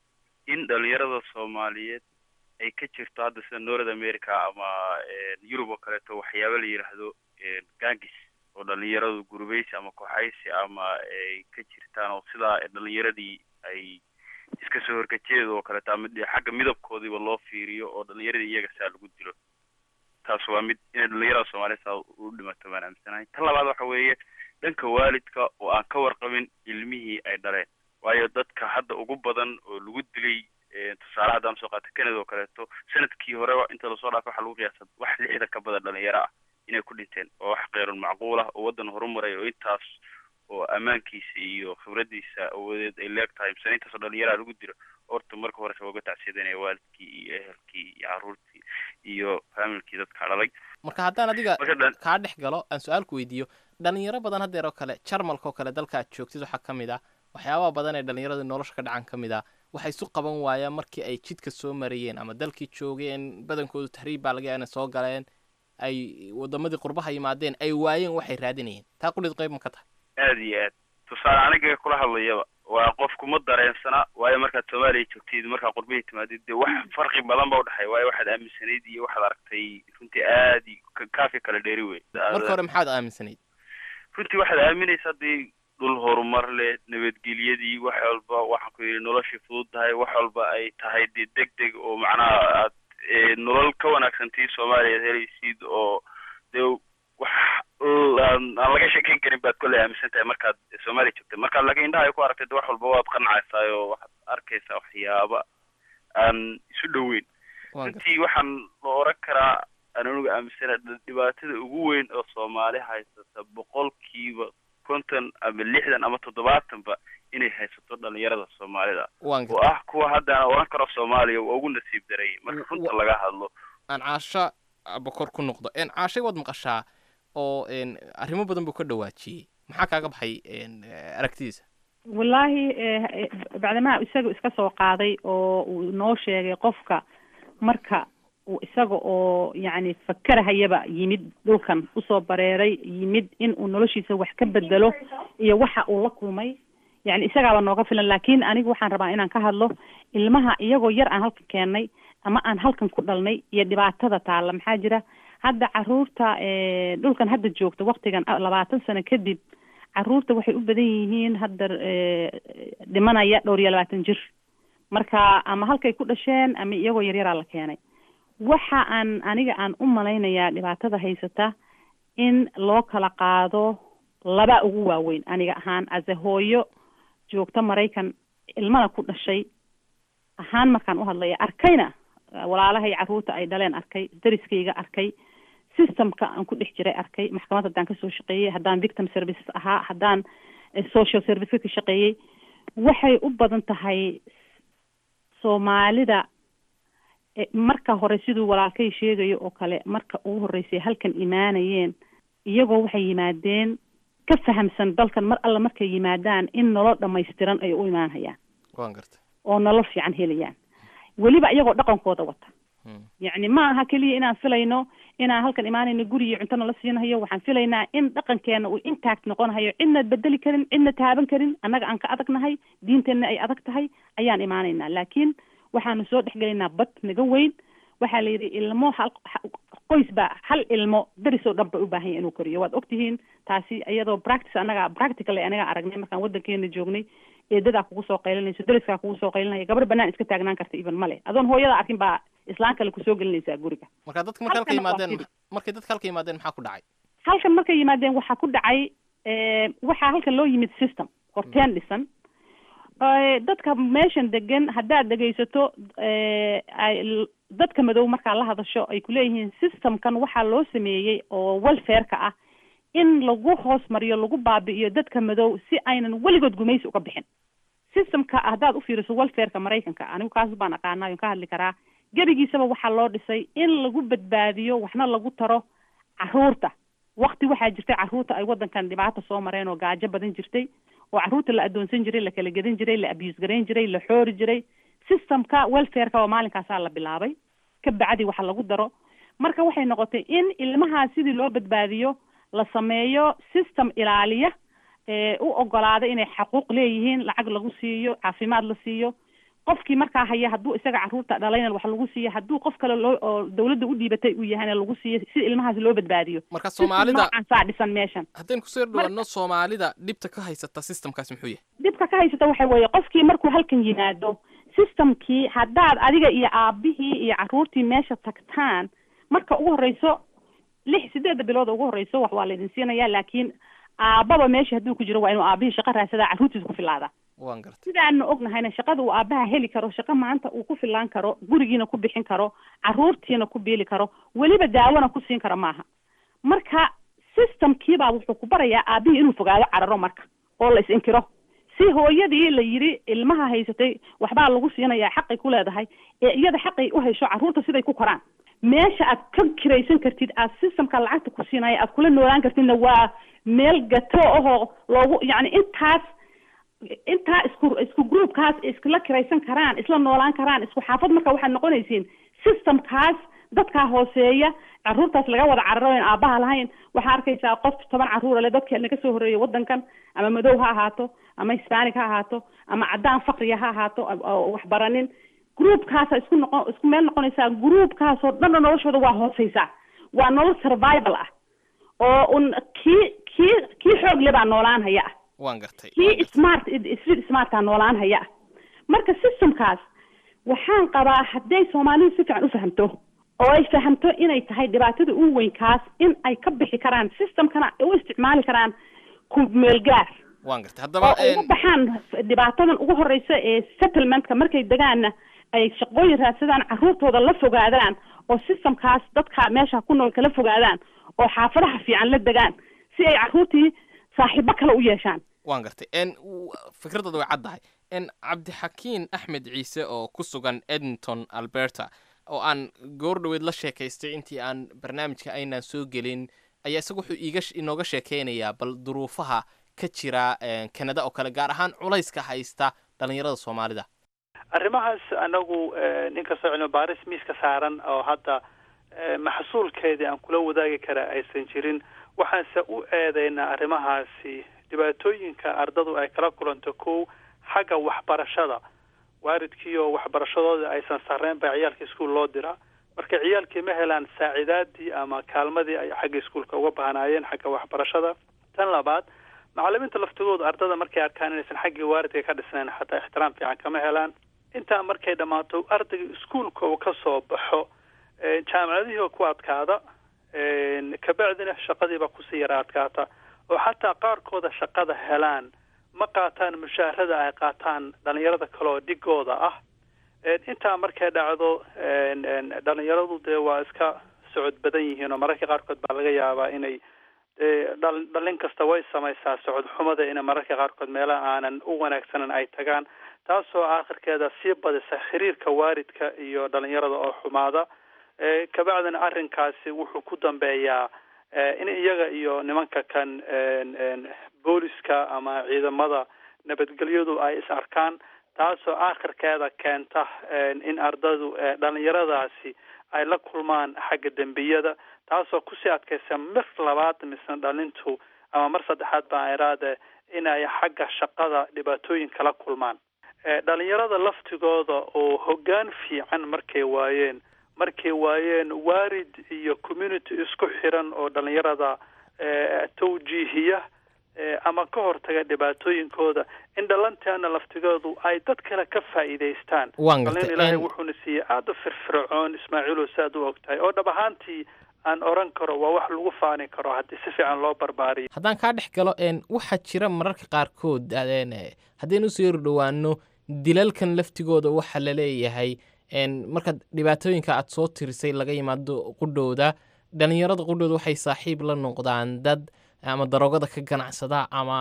in dhalinyarada Soomaaliyeed ay ka jirto hadda sida North America ama Europe oo kale to waxyaabo la yiraahdo gangis oo dhalinyaradu gurubeysi ama kooxaysi ama ay ka jirtaan oo sida dhalinyaradii ay iska soo horkajeedo oo kale ama xagga midabkoodiiba loo fiiriyo oo dhalinyaradii iyaga saa lagu dilo taas waa mid in dhalinyarada Soomaaliyeed u dhimato baan aaminsanahay tan labaad waxa weeye dhanka waalidka oo aan ka warqabin ilmihii ay dhaleen waayo dadka hadda ugu badan oo lagu dilay tusaale haddaan soo qaatay Canada oo kaleeto sanadkii hore inta la soo dhaafay waxa lagu qiyaasay wax lixdan ka badan dhalinyaro ah inay ku dhinteen oo wax qeyrun macquul ah oo wadan horumaray oo intaas oo amaankiisa iyo khibradiisa awadeed ay leegtahay intaas oo dhalinyaro lagu dilo horta marka hore soo gataacsidanaya waalidkii iyo ehelkii iyo caruurtii iyo familkii dadka dhalay marka haddaan adiga ka dhex galo aan su'aal ku weydiiyo dhalinyaro badan hadeer oo kale Jarmalka oo kale dalka aad joogtid waxa kamid ah waxyaabo badan ee dhalinyarada nolosha ka dhacan kamid ah waxay isu qaban waayaan markii ay jidka soo marayeen ama dalkii joogeen badankoodu tahriib baa laga yaabaa soo galeen ay wadamadii qurbaha yimaadeen ay waayeen waxay raadinayeen taa qulid qayb ma ka tahay aad iyo aad tusaale aniga kula hadlayaba waa qofku ma dareensana waayo markaad Soomaaliya joogtid markaa qurbihii timaadid dee wax farqi badan baa u dhaxay waayo waxaad aaminsanayd iyo waxaad aragtay runtii aad kaafi kala dheeri wey marka hore maxaad aaminsanayd runtii waxaad aaminaysaa dee dhul horumar leh nabadgelyadii wax walba waxaan ku yidhi noloshii fudud tahay wax walba ay tahay dee deg deg oo macnaha aad nolol ka wanaagsantii Soomaaliya helaysid oo dee wax aan laga sheekeyn karin baad kolley aaminsan tahay markaad Soomaaliya joogtay markaad laga indhaha ku aragtay wax walba waad qancaysaa oo waxaad arkaysaa waxyaaba aan isu dhoweyn runtii waxaan la oran karaa anigu aaminsanahay dhibaatada ugu weyn oo Soomaali haysata boqolkiiba konton ama lixdan ama toddobaatanba inay haysato dhalinyarada Soomaalida oo ah kuwa hadda oran karo Soomaaliya oo ugu nasiib daray marka runta laga hadlo aan caasha bokor ku noqdo een caashay wad maqashaa oo een arrimo badan buu ka dhawaajiyay maxaa kaaga baxay een aragtiisa wallahi bacdama isaga iska soo qaaday oo uu noo sheegay qofka marka uu isaga oo yani fakarahayaba yimid dhulkan usoo bareeray yimid in uu noloshiisa wax ka bedelo iyo waxa uu la kulmay yani isagaaba nooga filan laakiin anigu waxaan rabaa inaan ka hadlo ilmaha iyagoo yar aan halkan keenay ama aan halkan ku dhalnay iyo dhibaatada taala maxaa jira hadda caruurta dhulkan hadda joogta waqtigan labaatan sano kadib caruurta waxay u badan yihiin hadda dhimanaya dhowr iyo labaatan jir marka ama halkay ku dhasheen ama iyagoo yaryaraa la keenay waxa aan aniga aan u malaynayaa dhibaatada haysata in loo kala qaado laba ugu waaweyn aniga ahaan as a hooyo joogta Maraykan ilmana ku dhashay ahaan markaan u hadlaya arkayna walaalahay caruurta ay dhaleen arkay dariskayga arkay systemka aan ku dhex jiray arkay maxkamadda haddaan kasoo shaqeeyey haddaan victim services ahaa haddaan social service ka shaqeeyey waxay u badan tahay Soomaalida marka hore siduu walaalkay sheegayo oo kale marka ugu horeysay halkan imaanayeen iyagoo waxay yimaadeen ka fahamsan dalkan mar alla markay yimaadaan in nolol dhammaystiran ay u imaanayaan waan gartay oo nolol fiican helayaan weliba iyagoo dhaqankooda wata yacni ma aha keliya inaan filayno inaan halkan imaanayno guri iyo cunto nala siinahayo waxaan filaynaa in dhaqankeena uu intact noqonahayo cidna bedeli karin cidna taaban karin annaga aan ka adagnahay diinteenna ay adag tahay ayaan imaanaynaa laakiin waxaanu soo dhexgelaynaa bad naga weyn waxaa la yidhi ilmo hal qoys baa hal ilmo daris oo dhan ba u baahan yahay inuu koriyo waad ogtihiin taasi iyadoo practice annaga practical anaga aragnay markaan waddankeena joognay eedadaa kugu soo qaylinayso dariskaa kugu soo qaylinaya gabar banaan iska taagnaan karta even male adoon hooyada arkin baa islaan kale kusoo gelinaysaa guriga marka dadka marka halka yimaadeen markay dadka halka yimaadeen maxaa ku dhacay halkan markay yimaadeen waxaa ku dhacay waxaa halkan loo yimid system horteen dhisan dadka meeshan degan haddaad dhegaysato dadka madow markaa la hadasho ay kuleeyihiin systemkan waxaa loo sameeyey oo welfareka ah in lagu hoos mariyo lagu baabi'iyo dadka madow si aynan weligood gumaysi uga bixin systemka haddaad u fiiriso welfareka Maraykanka anigu kaas baan aqaanaa oon ka hadli karaa gebigiisaba waxaa loo dhisay in lagu badbaadiyo waxna lagu taro caruurta waqti waxaa jirtay caruurta ay waddankan dhibaato soo mareen oo gaajo badan jirtay oo caruurta la adoonsan jiray la kala gadan jiray la abuse gareyn jiray la xoori jiray systemka welfareka oo maalinkaasaa la bilaabay ka bacdi waxa lagu daro marka waxay noqotay in ilmaha sidii loo badbaadiyo la sameeyo system ilaaliya ee u ogolaada inay xaquuq leeyihiin lacag lagu siiyo caafimaad la siiyo qofkii markaa haya hadduu isaga caruurta dhalayna wax lagu siiyo hadduu qof kale loo oo dawladda u dhiibatay uu yahayna lagu siiyo si ilmahaas loo badbaadiyo marka Soomaalida aan saa dhisan meeshan haddeen ku soo dhawaano Soomaalida dhibta ka haysata systemkaas muxuu yahay dhibka ka haysata waxa weeye qofkii markuu halkan yimaado systemkii haddaad adiga iyo aabihii iyo caruurtii meesha tagtaan marka ugu horeyso lix sideed bilood ugu horeyso wax waa la idin siinayaa laakiin aababa meesha hadduu ku jiro waa inuu aabihii shaqo raadsadaa caruurtiisa ku filaada waan gartay sidaanu ognahayna shaqada uu aabaha heli karo shaqo maanta uu ku filaan karo gurigiina ku bixin karo caruurtiina ku biili karo weliba daawona ku siin karo maaha marka systemkiibaa wuxuu ku barayaa aabihii inuu fogaado cararo marka oo la is-inkiro si hooyadii la yidhi ilmaha haysatay waxbaa lagu siinayaa xaqay ku leedahay ee iyada xaqay u hesho caruurta siday ku koraan meesha aad ka kiraysan kartid aad systemka lacagta ku siinaya aad kula noolaan kartidna waa meel gato ahoo loogu yacni intaas intaa isku isku groupkaas iskula kiraysan karaan isla noolaan karaan isku xaafad marka waxaad noqonaysiin systemkaas dadkaa hooseeya carruurtaas laga wada cararo in aabbaha lahayn waxaa arkaysaa qof toban carruura le dadkeena kasoo horreeyay waddankan ama madow ha ahaato ama hispanic ha ahaato ama caddaan fakriya ha ahaato oo wax baranin groupkaasa isku noqon isku meel noqonaysaa groupkaasoo dhanna noloshooda waa hooseysaa waa nolol survival ah oo un kii kii kii xoog le baa noolaan haya ah waan gartay kii smart street smartaa noolaan haya ah marka systemkaas waxaan qabaa hadday soomaalidu si fiican u fahamto oo ay fahamto inay tahay dhibaatada ugu weyn kaas in ay ka bixi karaan systemkana u isticmaali karaan ku meel gaar waan gartay haddaba oo uga baxaan dhibaatadan ugu horeysa ee settlementka markay degaanna ay shaqooyin raadsadaan carruurtooda la fogaadaan oo systemkaas dadka meesha ku nool kala fogaadaan oo xaafadaha fiican la degaan si ay carruurtii saaxiibo kale u yeeshaan waan gartay n fikradooda way caddahay n cabdixakiin axmed ciise oo ku sugan edmonton alberta oo aan goor dhaweed la sheekaystay intii aan barnaamijka aynaan soo gelin ayaa isaga wuxuu iiga inooga sheekeynayaa bal duruufaha ka jira Canada oo kale gaar ahaan culayska haysta dhalinyarada Soomaalida arrimahaas anagu ninkastoo cilmi baaris miiska saaran oo hadda maxsuulkeedii aan kula wadaagi kara aysan jirin waxaanse u eedaynaa arrimahaasi dhibaatooyinka ardadu ay kala kulanto kow xagga waxbarashada waalidkiioo waxbarashadooda aysan sarreyn baa ciyaalka iskuul loo diraa marka ciyaalkii ma helaan saacidaadii ama kaalmadii ay xagga iskuulka uga baahnaayeen xagga waxbarashada tan labaad macallimiinta laftigooda ardada markay arkaan inaysan xaggii waalidka ka dhisnayn xataa ixtiraam fiican kama helaan intaa markay dhammaato ardayga iskuulka uu ka soo baxo jaamacadihii oo ku adkaada kabacdina shaqadiiba kusii yara adkaata oo xataa qaarkooda shaqada helaan ma qaataan mushaharada ay qaataan dhalinyarada kale oo dhigooda ah intaa markay dhacdo dhalinyaradu dee waa iska socod badan yihiin oo mararka qaarkood baa laga yaabaa inay dhalin kasta way samaysaa socod xumada ina mararka qaarkood meelaha aanan u wanaagsanan ay tagaan taasoo aakhirkeeda sii badisa xiriirka waalidka iyo dhalinyarada oo xumaada kabacdina arrinkaasi wuxuu ku dambeeyaa in iyaga iyo nimanka kan booliska ama ciidamada nabadgelyadu ay is arkaan taasoo aakhirkeeda keenta in ardadu dhalinyaradaasi ay la kulmaan xagga dembiyada taasoo kusii adkaysa mar labaad misna dhalintu ama mar saddexaad baa iraade inay xagga shaqada dhibaatooyin kala kulmaan dhalinyarada laftigooda oo hoggaan fiican markay waayeen markay waayeen waalid iyo community isku xiran oo dhalinyarada tawjiihiya ama ka hortaga dhibaatooyinkooda in dhalanteena laftigoodu ay dad kale ka faa'iidaystaan dhalin ilaahay wuxuuna siiyey aada u firfircoon ismaaciilo saad u ogtahay oo dhab ahaantii aan oran karo waa wax lagu faani karo haddii si fiican loo barbaariyo haddaan kaa dhex galo waxaa jira mararka qaarkood haddaynu usoo yar dhowaano dilalkan laftigooda waxa la leeyahay markaad dhibaatooyinka aad soo tirisay laga yimaado qudhooda dhalinyarada qudhooda waxay saaxiib la noqdaan dad ama daroogada ka ganacsada ama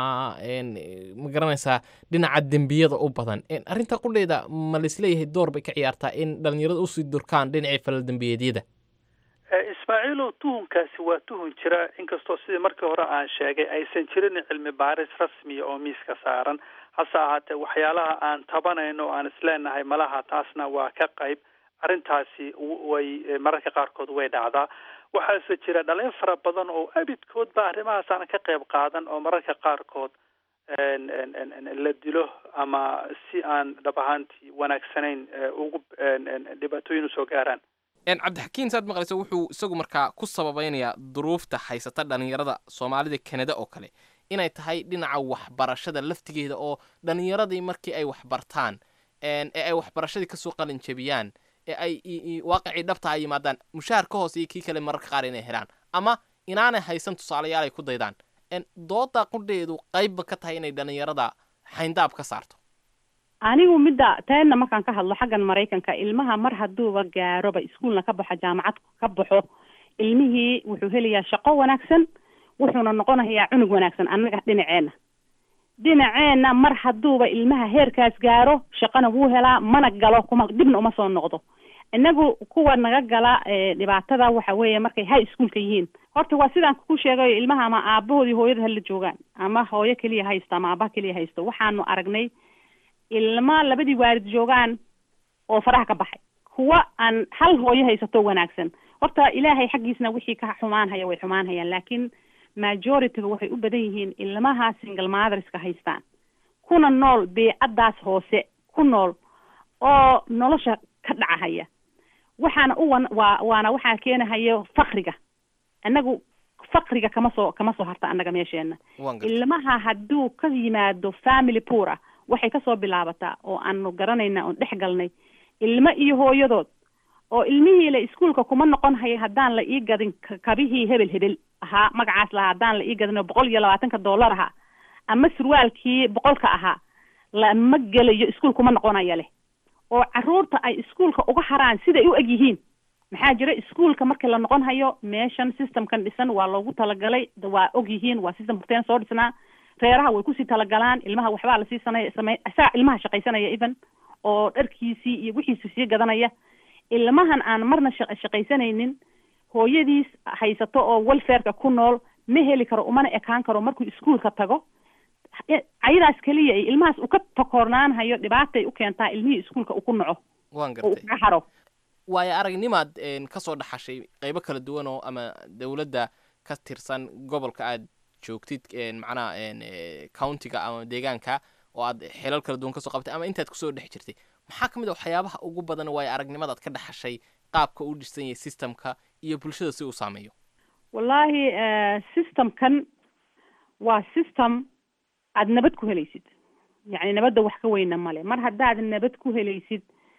ma garanaysaa dhinaca dembiyada u badan arrinta qudheeda ma laisleeyahay door bay ka ciyaartaa in dhalinyarada usii durkaan dhinacii falal dembiyeedyada ismaaciilo tuhunkaasi waa tuhun jira inkastoo sidii markii hore aan sheegay aysan jirin cilmi baaris rasmiya oo miiska saaran hase ahaatee waxyaalaha aan tabanayno aan isleenahay malaha taasna waa ka qayb arrintaasi way mararka qaarkood way dhacdaa waxaase jira dhalin fara badan oo abidkood ba arrimahaas aan ka qayb qaadan oo mararka qaarkood la dilo ama si aan dhab ahaantii wanaagsanayn ugu dhibaatooyin usoo gaaraan cabdixakiin saad maqlayso wuxuu isagu markaa ku sababaynayaa duruufta haysata dhalinyarada Soomaalida Canada oo kale inay tahay dhinaca waxbarashada laftigeeda oo dhalinyaradii markii ay waxbartaan ee ay waxbarashadii ka soo qalin jabiyaan ee ay waaqicii dhabta ay yimaadaan mushaar ka hoos iyo kii kale mararka qaar inay helaan ama inaanay haysan tusaalayaal ay ku daydaan dooda qudheedu qaybba ka tahay inay dhalinyarada xayndaab ka saarto anigu midda tayna markaan ka hadlo xaggan Mareykanka ilmaha mar haduuba gaaroba iskuulna ka baxo jaamacad ka baxo ilmihii wuxuu helayaa shaqo wanaagsan wuxuuna noqonayaa cunug wanaagsan anaga dhinaceena dhinaceena mar haduuba ilmaha heerkaas gaaro shaqana wuu helaa mana galo kuma dibna uma soo noqdo inagu kuwa naga gala dhibaatada waxa weeye markay high schoolka yihiin horta waa sidaan ku sheegay ilmaha ama aabahoodii hooyada hal joogaan ama hooyo kaliya haysta ama aabba kaliya haysto waxaanu aragnay ilma labadii waalid joogaan oo faraha ka baxay kuwa aan hal hooyo haysato wanaagsan horta ilaahay xaggiisna wixii ka xumaan haya way xumaan hayaan, laakiin majorityga waxay u badan yihiin ilmaha single motherska haystaan kuna nool beecadaas hoose ku nool oo nolosha ka dhacahaya. waxaana u waa waana waxaa keenahaya fakriga. annagu fakriga kama soo kama soo harta annaga meesheena. ilmaha hadduu ka yimaado family poor waxay kasoo bilaabataa oo aanu garanayna oon dhex galnay ilmo iyo hooyadood oo ilmihii la iskuulka kuma noqon haya haddaan la ii gadin kabihii hebel hebel ahaa magacaas lahaa, haddaan la ii gadin boqol iyo labaatanka dollar ahaa ama surwaalkii boqolka ahaa lama gelayo iskuul kuma noqonaya leh. oo caruurta ay iskuulka uga haraan siday u eg yihiin. maxaa jira iskuulka markii la noqon hayo meeshan systemkan dhisan waa loogu talagalay, waa og yihiin, waa system horteen soo dhisnaa, reeraha way kusii talagalaan, ilmaha waxbaa lasii sanay samay asaa ilmaha shaqaysanaya even oo dharkiisii iyo wixiisii sii gadanaya. ilmahan aan marna shaqaysanaynin hooyadiis haysato oo welfareka ku nool ma heli karo, umana ekaan karo markuu iskuulka tago. ayadaas keliya ilmahaas uu ka takoornaan hayo dhibaatay u keentaa ilmihii iskuulka uu ku naco waan gartay uga haro. waayo aragnimaad kasoo dhaxashay qaybo kala duwan oo ama dawladda ka tirsan gobolka aad joogtid macnaha countiga ama deegaanka oo aad xilal kala duwan kasoo qabtay ama intaad kusoo dhex jirtay, maxaa ka mid ah waxyaabaha ugu badan waayo aragnimadaad ka dhaxashay qaabka uu dhisan yahay systemka iyo bulshada si uu saameeyo? wallaahi systemkan waa system aad nabad ku helaysid, yacni nabadda wax ka weyna male. mar haddaad nabad ku helaysid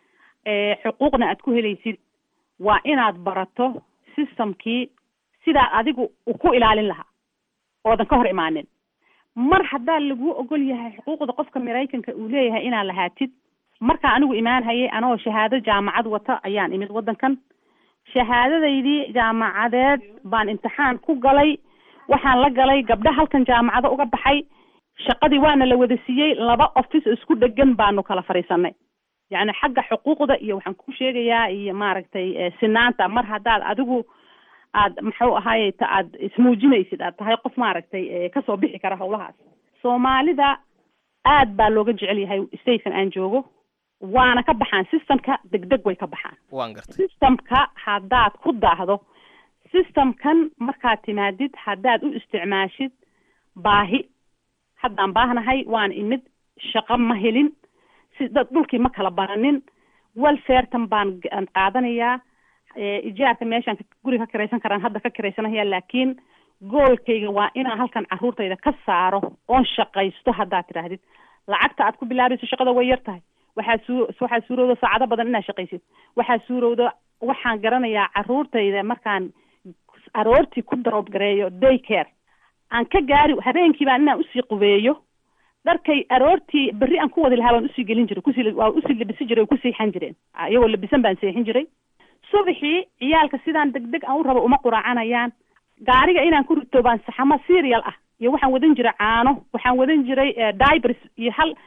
xuquuqna aad ku helaysid waa inaad barato systemkii sidaa adigu ku ilaalin lahaa oodan ka hor imaanin. mar haddaa lagu ogol yahay xuquuqda qofka maraykanka uu leeyahay inaad lahaatid. markaa anigu imaan hayay anoo shahaado jaamacad wata ayaan imid waddankan. shahaadadaydii jaamacadeed baan imtixaan ku galay, waxaan la galay gabdha halkan jaamacado uga baxay. shaqadii waana la wada siiyey, laba office isku dhegan baanu kala fariisanay. yacni xagga xuquuqda iyo waxaan ku sheegayaa iyo maaragtay sinaanta mar haddaad adigu aad muxuu ahaayey ta aad ismuujinaysid aad tahay qof maaragtay kasoo bixi kara howlahaas. soomaalida aad baa looga jecel yahay statekan aan joogo, waana ka baxaan systemka degdeg way ka baxaan. waan gartay systemka haddaad ku daahdo systemkan markaad timaadid haddaad u isticmaashid baahi. haddaan baahnahay waan imid, shaqo ma helin, si dad dhulkii ma kala baranin, welfartan baan qaadanayaa, ijaarka meeshaan guri ka kiraysan karaan hadda ka kiraysanaya, laakiin goolkayga waa inaan halkan caruurtayda ka saaro oon shaqaysto. haddaad tidhaahdid lacagta aad ku bilaabayso shaqada way yar tahay, waxaa suu waxaa suurowda saacado badan inaad shaqaysid, waxaa suurowda waxaan garanayaa caruurtayda markaan aroortii ku daroob gareeyo day care aan ka gaari habeenkii baan inaan usii qubeeyo, dharkay aroortii berri aan ku wadi lahaa baan usii gelin jiray, kusii waa usii labisi jiray, ku seexan jireen iyagoo labisan baan seexin jiray. subaxii ciyaalka sidaan degdeg aan u rabo uma quraacanayaan, gaariga inaan ku rito baan saxamo serial ah iyo waxaan wadan jiray caano, waxaan wadan jiray diapers iyo hal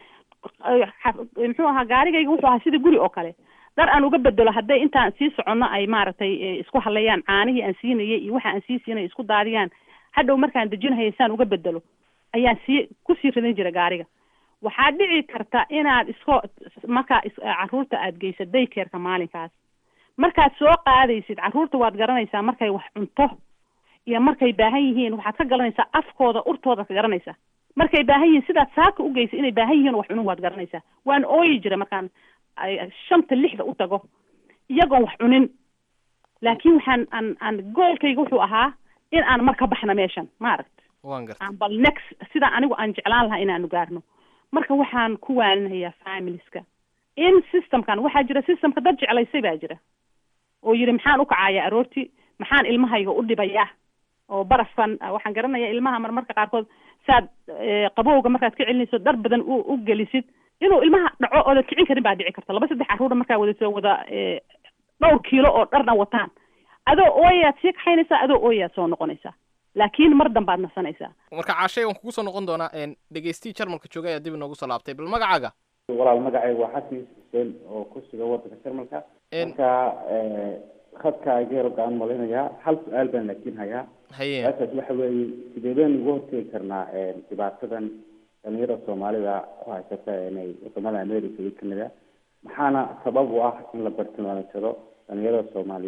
muxuu ahaa gaarigayga wuxuu ahaa sida guri oo kale. dar aan uga bedelo hadday intaan sii soconno ay maaragtay isku hadlayaan caanihii aan siinayay iyo waxa aan sii siinay isku daadiyaan, hadhow markaan dejinahaya saan uga bedelo ayaan sii kusii ridan jiray gaariga. waxaa dhici karta inaad isko markaa caruurta aad geysa daycareka maalinkaas markaad soo qaadaysid caruurta waad garanaysaa markay wax cunto iyo markay baahan yihiin waxaad ka garanaysaa afkooda urtooda ka garanaysaa. markay baahan yihiin sidaad saaka u geysa inay baahan yihiin wax cunun waad garanaysaa. waan ooyi jiray markaan shanta lixda u tago iyagoon wax cunin, laakiin waxaan aan aan goolkayga wuxuu ahaa in aan mar ka baxna meeshan maaragta aan bal next sida anigu aan jeclaan lahaa inaanu gaarno. marka waxaan ku waaninayaa familieska in systemkan waxaa jira systemka dad jeclaysay baa jira oo yidhi maxaan u kacayaa aroortii, maxaan ilmahayga u dhibayaa oo barafkan waxaan garanayaa ilmaha marmarka qaarkood saad qabowga markaad ka celinayso dhar badan u u gelisid inuu ilmaha dhaco oodan kicin karin baa dhici karta. laba saddex caruura markaa wada soo wada dhowr kiilo oo dharna wataan, adoo ooyaad sii kaxaynaysaa, adoo ooyaad soo noqonaysaa, laakiin mar dambaad nasanaysaa. marka caashay waan kugu soo noqon doonaa dhegeystiyi jarmalka jooga ayaa dib inoogu soo laabtay. bal magacaaga? walaal magacayga waa xasan xuseen oo ku suga waddanka jarmalka. marka khadka geero gaan malinayaa hal su-aal baan laakiin hayaa. haye su-aashaas waxa weeye sidee baynu uga hortegi karnaa dhibaatadan dhalinyarada soomaalida ku haysata inay wadamada america iyo canada, maxaana sabab u ah in la bartilmaamsado dhalinyarada soomaaliyeed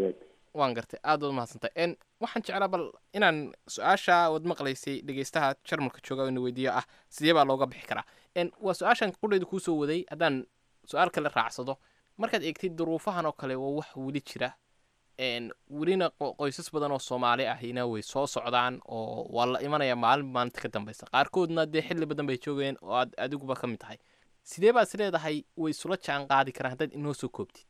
waan gartay aad baad mahadsantahay n waxaan jeclaa bal inaan su-aasha wad maqlaysay dhegeystaha jarmalka jooga ina weydiiyo ah sidee baa looga bixi karaa n waa su-aashan qudhayda kuusoo waday haddaan su-aal kale raacsado markaad eegtid duruufahan oo kale waa wax weli jira n welina qoysas badan oo soomaali ahina way soo socdaan oo waa la imanaya maalin maalinta ka dambaysa qaarkoodna dee xilli badan bay joogeen oo aad adiguba ka mid tahay sidee baad is leedahay way isula jaan qaadi karaan haddaad inoo soo koobtid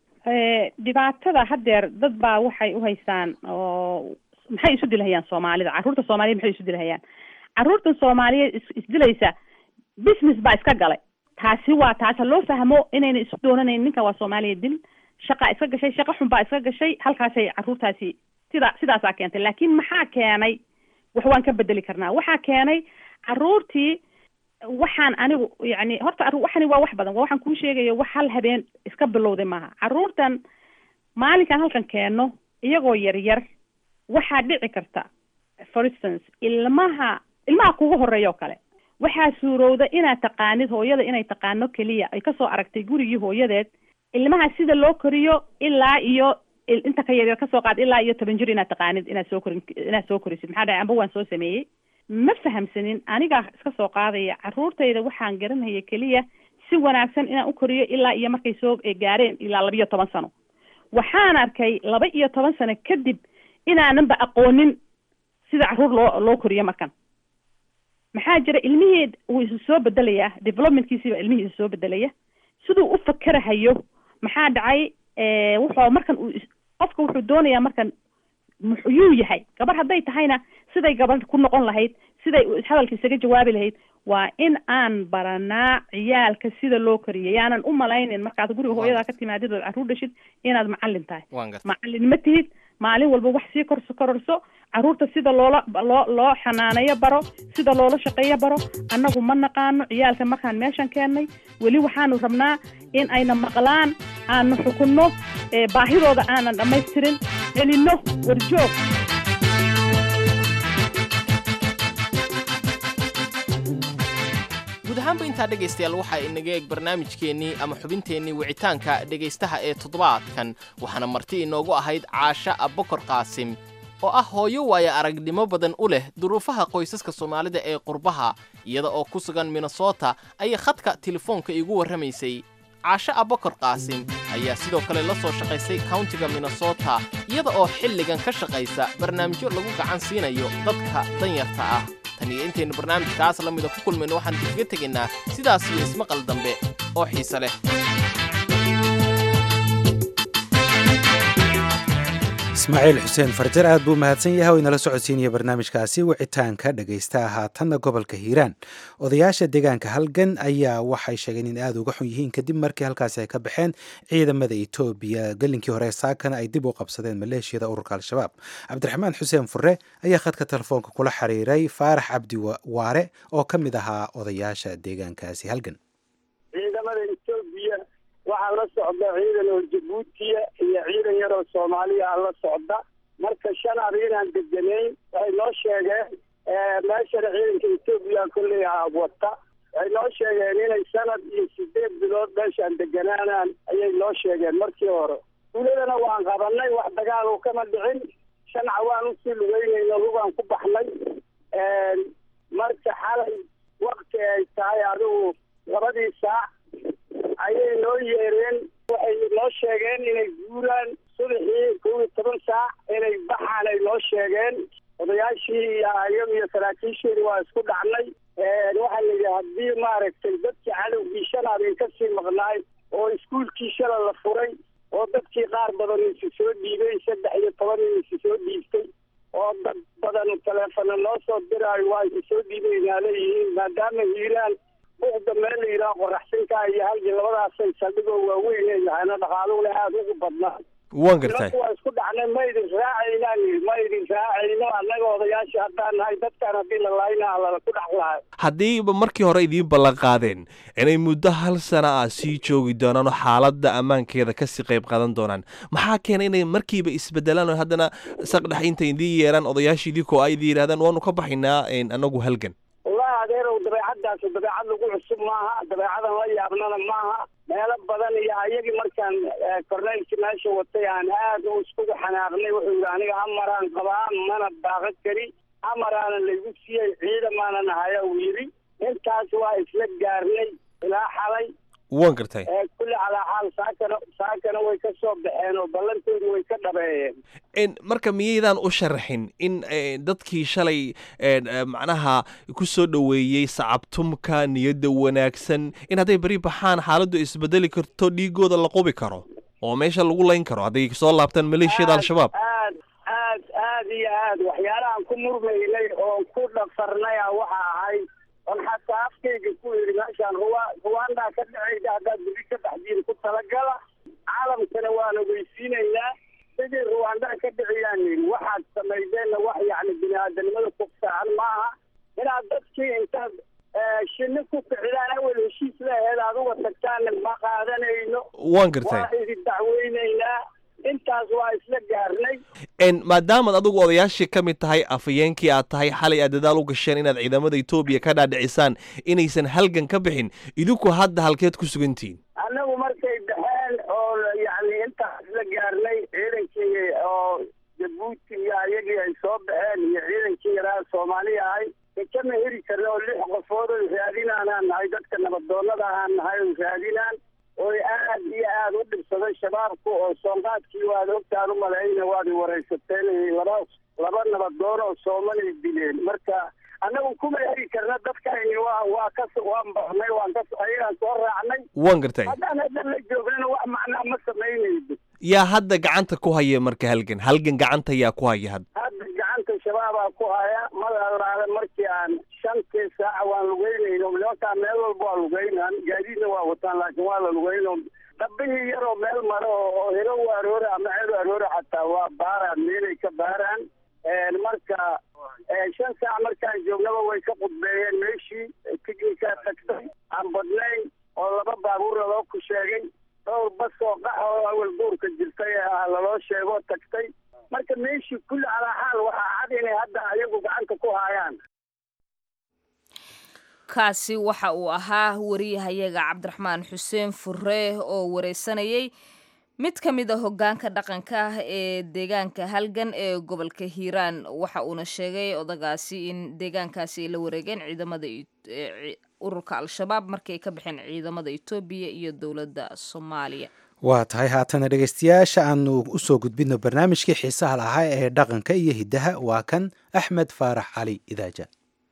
dhibaatada haddeer dad baa waxay u haystaan oo maxay isu dilhayaan soomaalida carruurta soomaaliya maxay isu dilhayaan carruurtan soomaaliyeed is isdilaysa business baa iska galay taasi waa taas ha loo fahmo inayna isu doonanayn ninka waa soomaaliya dil shaqa iska gashay shaqa xun baa iska gashay halkaasay carruurtaasi sida sidaasaa keentay laakiin maxaa keenay wax waan ka bedeli karnaa waxaa keenay carruurtii waxaan anigu yani horta waxani waa wax badan waa waxaan kuu sheegayo wax hal habeen iska bilowday maaha carruurtan maalinkaan halkan keenno iyagoo yar yar waxaa dhici karta for instance ilmaha ilmaha kugu horeeya oo kale waxaa suurowda inaad taqaanid hooyada inay taqaano keliya ay kasoo aragtay gurigii hooyadeed ilmaha sida loo koriyo ilaa iyo inta ka yaryar kasoo qaad ilaa iyo toban jir inaad taqaanid inaad soo korin inaad soo korisid maxaa dhahay amba waan soo sameeyey ma fahamsanin anigaa iska soo qaadaya carruurtayda waxaan garanaya keliya si wanaagsan inaan u koriyo ilaa iyo markay soo gaareen ilaa laba iyo toban sano waxaan arkay laba iyo toban sano kadib inaananba aqoonin sida carruur loo loo koriyo markan maxaa jira ilmihii wuu isu soo bedelayaa developmentkiisiiba ilmihii isu soo bedelaya siduu u fakerahayo maxaa dhacay wuxuu markan uu qofka wuxuu doonayaa markan muxuu yahay gabar hadday tahayna siday gabadh ku noqon lahayd siday hadalka isaga jawaabi lahayd waa in aan baranaa ciyaalka sida loo koriyo yaanan u malaynin markaad guriga hooyadaa ka timaadid oo carruur dhashid inaad macallin tahay macallin ma tihid maalin walba wax sii korso kororso carruurta sida loola loo loo xanaaneeyo baro sida loola shaqeeyo baro annagu ma naqaano ciyaalka markaan meeshan keennay weli waxaanu rabnaa in ayna maqlaan aanu xukunno baahidooda aanan dhammaystirin celinno warjoog guud ahaanba intaa dhegaystayaal waxaa inaga eeg barnaamijkeennii ama xubinteennii wicitaanka dhegaystaha ee toddobaadkan waxaana marti inoogu ahayd caasha abbakar qaasim oo ah hooyo waaya aragnimo badan u leh duruufaha qoysaska soomaalida ee qurbaha iyada oo ku sugan minnesota ayay khadka telefoonka iigu warramaysay caasha abbakar qaasim ayaa sidoo kale la soo shaqaysay kauntiga minnesota iyada oo xilligan ka shaqaysa barnaamijyo lagu gacan siinayo dadka danyarta ah tan iyo intaynu barnaamijkaas la mida ku kulmayno waxaan kaga tegaynaa sidaas iyo ismaqal dambe oo xiise leh ismaaciil xuseen farjar aad buu mahadsan yahay oo inala socodsiinaya barnaamijkaasi wicitaanka dhegaystaha haatanna gobolka hiiraan odayaasha deegaanka halgan ayaa waxay sheegeen in aad uga xun yihiin kadib markii halkaasi ay ka baxeen ciidamada etoobiya gelinkii hore saakana ay dib u qabsadeen maleeshiyada ururka al-shabaab cabdiraxmaan xuseen fure ayaa khadka telefoonka kula xiriiray faarax cabdi waare oo ka mid ahaa odayaasha deegaankaasi halgan ciidamada etoobiya waxaa la socda ciidan oo jabuutiya iyo ciidan yar oo soomaaliya ah la socda marka shan arrinaan deganayn waxay noo sheegeen meeshana ciidanka etoobiya kolley ah wata waxay noo sheegeen inay sanad iyo sideed bilood meeshaan deganaanaan ayay noo sheegeen markii hore duuladana waan qabanay wax dagaal oo kama dhicin shan cawaan usii lugeynayno lugaan ku baxnay marka xalay wakti ay tahay adigu labadii saac ayay noo yeereen waxay noo sheegeen inay guuraan subaxii kow iyo toban saac inay baxaan ay noo sheegeen odayaashii iyaga iyo saraakiisheedi waa isku dhacnay waxaa layidhi haddii maaragtay dadkii cadowgii shanaadin ka sii maqnaay oo iskuulkii shala la furay oo dadkii qaar badan isi soo dhiibay saddex iyo toban isi soo dhiibtay oo dad badan taleefona noo soo diraayo waa isi soo dhiibaynaa leeyihiin maadaama hiiraan buuxda meel la yidhaha qoraxsinkaa iyo halkii labadaasay saldhigoo waaweyn ay yahayna dhaqaaluhuna aada ugu badnaa waan gartay waa isku dhacnay ma idin raacaynaan ma idin raacayno annaga odayaashii haddaan nahay dadkaan haddii la laaynaha lala ku dhex lahay haddiiba markii hore idiin ballan qaadeen inay muddo hal sana ah sii joogi doonaan oo xaaladda ammaankeeda kasii qayb qaadan doonaan maxaa keenay inay markiiba isbedelaan oo haddana saqdhex intay idiin yeeraan odayaashii idinkoo ay idin yidhahdaan waanu ka baxaynaa annagu halgan wallahi adeerow dabeecaddaasi dabeecad lagu cusub maaha dabeecadan la yaabnana maaha meelo badan iyo ayagii markaan korneylkii meesha watay aan aad u iskugu xanaaqnay wuxuu yidhi aniga amaraan qabaa mana baaqo kari amaraana laygu siiyey ciidamaana nahaya uu yidhi intaas waa isla gaarnay ilaa xalay waan gartay kulli calaa xaal saakana saakana way ka soo baxeen oo ballantoodii way ka dhabeeyeen marka miyaydaan u sharaxin in dadkii shalay macnaha ku soo dhoweeyey sacabtumka niyadda wanaagsan in hadday beri baxaan xaaladdu isbedeli karto dhiigooda la qubi karo oo meesha lagu layn karo hadday soo laabtaan maleeshiyada al-shabaab aad aad aad iyo aad waxyaalahaan ku murmaynay oo ku dhafarnaya waxa ahayd on xataa afkayga ku yidhi meeshaan ruwa ruwaandaa ka dhacaysa haddaad bili ka baxdiin ku talagala caalamkana waan ogeysiinaynaa sidii ruwaandaa ka dhiciyaan yidhi waxaad samaydeenna wax yacni bini aadanimada ku fiican maaha inaad dadkii intaad shinni ku ficdaan awel heshiis leeheed aad uga tagtaanna ma qaadanayno waan gartay waa idin dacweynaynaa intaas waa isla gaarnay maadaamaad adigu odayaashii ka mid tahay afayeenkii aad tahay xalay aad dadaal u gasheen inaad ciidamada etoobiya ka dhaadhicisaan inaysan halgan ka bixin idinku hadda halkeed ku sugantihiin annagu markay baxeen oo yacni intaas isla gaarnay ciidankii oo jabuuti iyo ayagii ay soo baxeen iyo ciidankii yaraa soomaaliya ahay kama heri karna oo lix qofood oo raadinaanaan nahay dadka nabadoonnada ahaan nahay oo raadinaan oy aad iyo aad u dhibsaday shabaabku oo soonqaadkii waad ogtaan u malayna waad i waraysateen laba laba nabadoon oo soomalay dileen marka annagu kuma heri karna dadkayni waa waa ka waan baxnay waan ka ayagaan soo raacnay waan gartay haddaan haddan la joognana wax macnaa ma samaynaydo yaa hadda gacanta ku haya marka halgan halgan gacanta yaa ku haya hadda hadda gacanta shabaabaa ku haya madalaale markii aan shantii saaca waan lugeynayno nimankaa meel walba waa lugeynaan gaadiidna waa wataan laakiin waa la lugeyno dhabbihii yaroo meel maro oo helo u aroora ama ceel u aroora xataa waa baaraan meelay ka baaraan marka shan saac markaan joognaba way ka qudbeeyeen meeshii tignikaa tagtay aan badnayn oo laba baabuurna loo ku sheegay dhowr bas oo qaxa oo awal duurka jirtay ah laloo sheegoo tagtay marka meeshii kulli calaa xaal waxaa cad inay hadda ayagu gacanta ku haayaan kaasi waxa uu ahaa wariyahayaga cabdiraxmaan xuseen fure oo wareysanayay mid ka mid a hoggaanka dhaqanka ah ee deegaanka halgan ee gobolka hiiraan waxa uuna sheegay odagaasi in deegaankaasi ay la wareegeen ciidamada ururka al-shabaab markay ka baxeen ciidamada etoobiya iyo dowladda soomaaliya waa tahay haatana dhegaystayaasha aanu usoo gudbino barnaamijkii xiisaha lahaa ee dhaqanka iyo hiddaha waa kan axmed faarax cali idaaja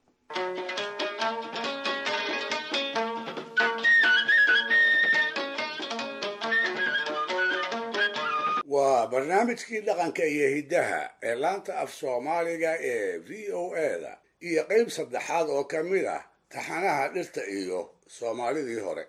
waa barnaamijkii dhaqanka iyo hiddaha ee laanta af soomaaliga ee v o eda iyo qayb saddexaad oo ka mid ah taxanaha dhirta iyo soomaalidii hore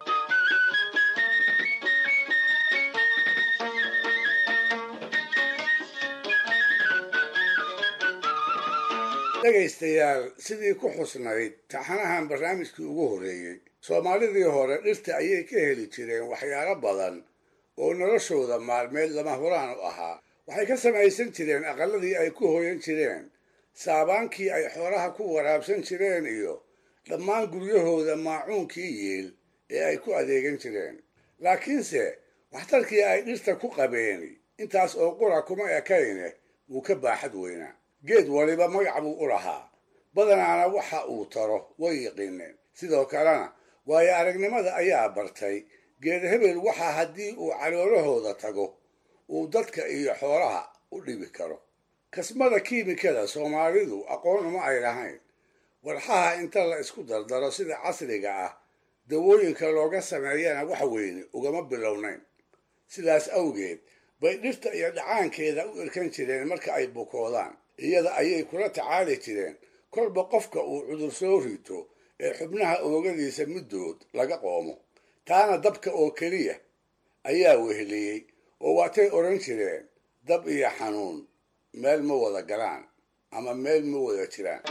dhegaystayaal sidii ku xusnayd taxanahan barnaamijkii ugu horreeyey soomaalidii hore dhirta ayay ka heli jireen waxyaalo badan oo noloshooda maalmeed lama huraan u ahaa waxay ka samaysan jireen aqalladii ay ku hooyan jireen saabaankii ay xoolaha ku waraabsan jireen iyo dhammaan guryahooda maacuunkii yiil ee ay ku adeegan jireen laakiinse waxtarkii ay dhirta ku qabeeni intaas oo qura kuma ekayne wuu ka baaxad weynaa geed waliba magac buu u lahaa badanaana waxa uu taro way yiqiineen sidoo kalena waayo aragnimada ayaa bartay geed hebel waxaa haddii uu caloolahooda tago uu dadka iyo xoolaha u dhibi karo kasmada kiimikada soomaalidu aqoon uma ay lahayn walxaha inta la isku dardaro sida casriga ah dawooyinka looga sameeyana wax weyne ugama bilownayn sidaas awgeed bay dhirta iyo dhacaankeeda u irkan jireen marka ay bukoodaan iyada ayay kula tacaali jireen kolba qofka uu cudur soo rito ee xubnaha oogadiisa middood laga qoomo taana dabka oo keliya ayaa weheliyey oo waatay odhan jireen dab iyo xanuun meel ma wada galaan ama meel ma wada jiraan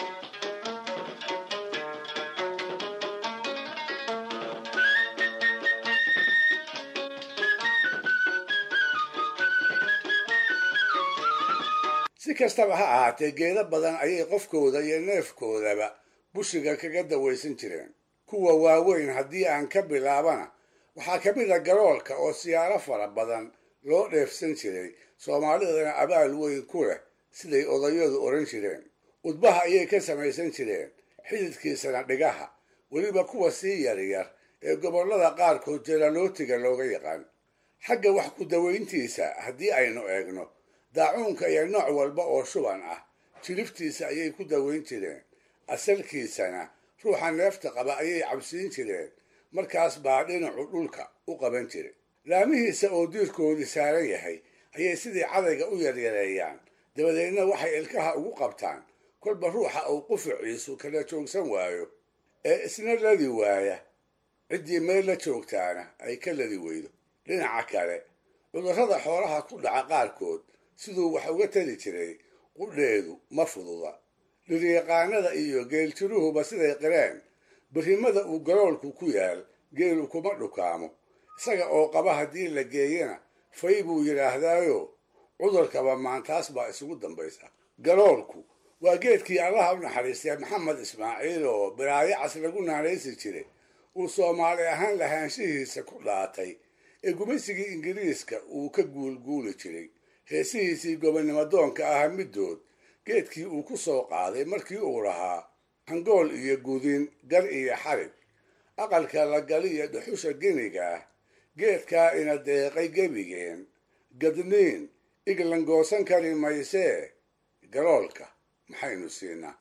si kastaba ha ahaatee geedo badan ayay qofkooda iyo neefkoodaba bushiga kaga dawaysan jireen kuwa waaweyn haddii aan ka bilaabana waxaa ka mid a galoolka oo siyaaro fara badan loo dheefsan jiray soomaalidana abaal weyn ku leh siday odayadu odhan jireen udbaha ayay ka samaysan jireen xididkiisana dhigaha weliba kuwa sii yaryar ee gobollada qaarkood jelalootiga looga yaqaan xagga wax ku dawayntiisa haddii aynu eegno daacuunka iyo nooc walba oo shuban ah jiliftiisa ayay ku dawayn jireen asalkiisana ruuxa neefta qaba ayay cabsiin jireen markaas baa dhinacu dhulka u qaban jiray laamihiisa oo diirkoodii saaran yahay ayay sidii cadayga u yaryareeyaan dabadeedna waxay ilkaha ugu qabtaan kolba ruuxa uu qufuciisu kala joogsan waayo ee isna ladi waaya ciddii meel la joogtaana ay ka ladi weydo dhinaca kale cudurrada xoolaha ku dhaca qaarkood siduu wax uga tali jiray qudheedu ma fududa dhiryaqaanada iyo geeljiruhuba siday qireen birrimada uu galoolku ku yaal geelu kuma dhukaamo isaga oo qaba haddii la geeyana fay buu yidhaahdaayo cudurkaba maantaas baa isugu dambaysa galoolku waa geedkii allaha u naxariistay maxamed ismaaciil oo biraayacas lagu naanaysi jiray uu soomaali ahaan lahaanshihiisa ku dhaatay ee gumaysigii ingiriiska uu ka guulguuli jiray heesihiisii gobonnimodoonka ahaa middood geedkii uu ku soo qaaday markii uu lahaa hangool iyo gudin gar iyo xarig aqalka la galiya dhuxusha geniga ah geedkaa ina deeqay gebigeen gadniin iglan goosan kari maysee galoolka maxaynu siinaa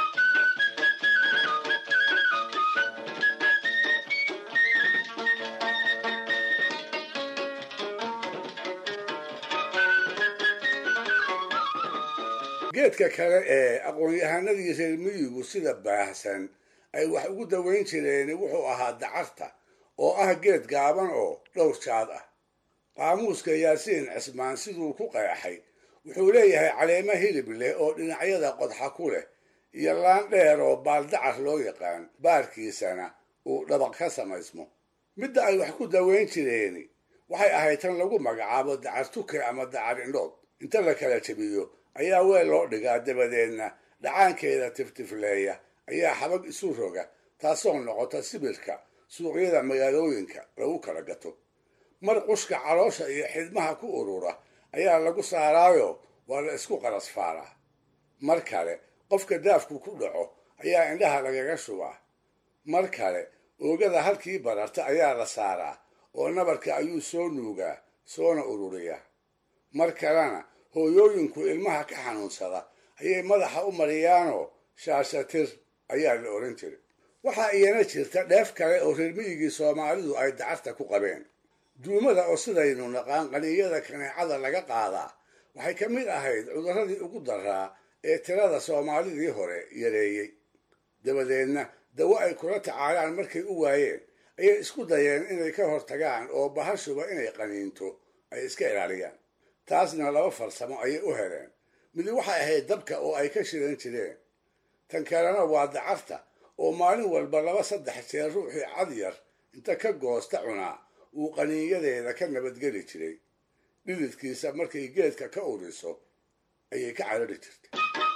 geedka kale ee aqoon-yahanadii reer miyigu sida baahsan ay wax ugu dawayn jireen wuxuu ahaa dacarta oo ah geed gaaban oo dhowr jaad ah qaamuuska yaasiin cismaan siduu ku qeexay wuxuu leeyahay caleemo hilib leh oo dhinacyada qodxa ku leh iyo laan dheer oo baaldacar loo yaqaan baarkiisana uu dhabaq ka samaysmo midda ay wax ku dawayn jireeni waxay ahayd tan lagu magacaabo dacar tuke ama dacar indhood inta la kala jebiyo ayaa weel loo dhigaa dabadeedna dhacaankeeda tiftifleeya ayaa xabag isu roga taasoo noqota sibirka suuqyada magaalooyinka lagu kala gato mar qushka caloosha iyo xidmaha ku urura ayaa lagu saaraayo waa la isku qaras faaraa mar kale qofka daafku ku dhaco ayaa indhaha lagaga shubaa mar kale oogada halkii bararta ayaa la saaraa oo nabarka ayuu soo nuugaa soona ururiyaa mar kalena hooyooyinku ilmaha ka xanuunsada ayay madaxa u mariyaanoo shaashatir ayaa la odhan jiray waxaa iyana jirta dheef kale oo reer miyigii soomaalidu ay dacarta ku qabeen duumada oo sidaynu naqaan qaniyada kaneecada laga qaadaa waxay ka mid ahayd cudurradii ugu daraa ee tirada soomaalidii hore yareeyey dabadeedna dawo ay kula tacaalaan markay u waayeen ayay isku dayeen inay ka hortagaan oo bahashuba inay qaniinto ay iska ilaaliyaan taasna laba farsamo ayay u heleen midi waxay ahayd dabka oo ay ka shidan jireen tan kalena waa dacarta oo maalin walba laba saddex jeer ruuxii cad yar inta ka goosta cunaa uu qaniinyadeeda ka nabadgeli jiray dhididkiisa markay geedka ka uriso ayay ka carari jirtay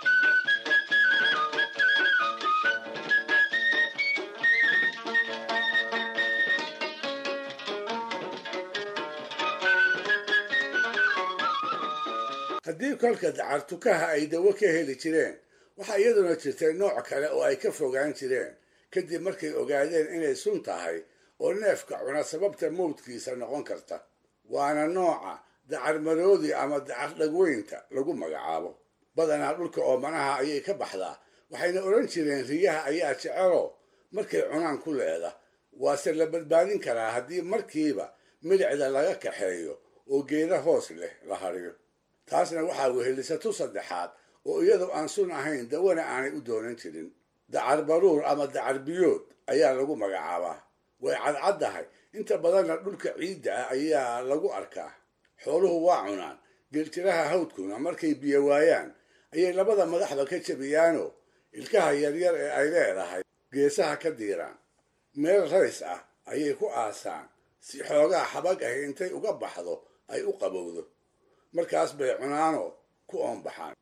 haddii kolka dacar tukaha ay dawo ka heli jireen waxaa iyaduna jirtay nooc kale oo ay ka fogaan jireen kadib markay ogaadeen inay sun tahay oo neefka cuna sababta mawdkiisa noqon karta waana nooca dacar maroodi ama dacar dhagweynta lagu magacaabo badanaa dhulka oomanaha ayay ka baxdaa waxayna odhan jireen riyaha ayaa jecelo markay cunaan ku leeda waase la badbaadin karaa haddii markiiba midicda laga kaxeeyo oo geeda hoos leh la hariyo taasna waxaa wehelisato saddexaad oo iyadoo aan sun ahayn dawana aanay u doonan jirin dacar baruur ama dacar biyood ayaa lagu magacaabaa way cadcaddahay inta badanna dhulka ciidda ah ayaa lagu arkaa xooluhu waa cunaan geeljiraha hawdkuna markay biyo waayaan ayay labada madaxba ka jabiyaanoo ilkaha yaryar ee ay leedahay geesaha ka diiraan meel rays ah ayay ku aasaan si xoogaa xabag ah intay uga baxdo ay u qabowdo markaas bay cunaanoo ku oonbaxaan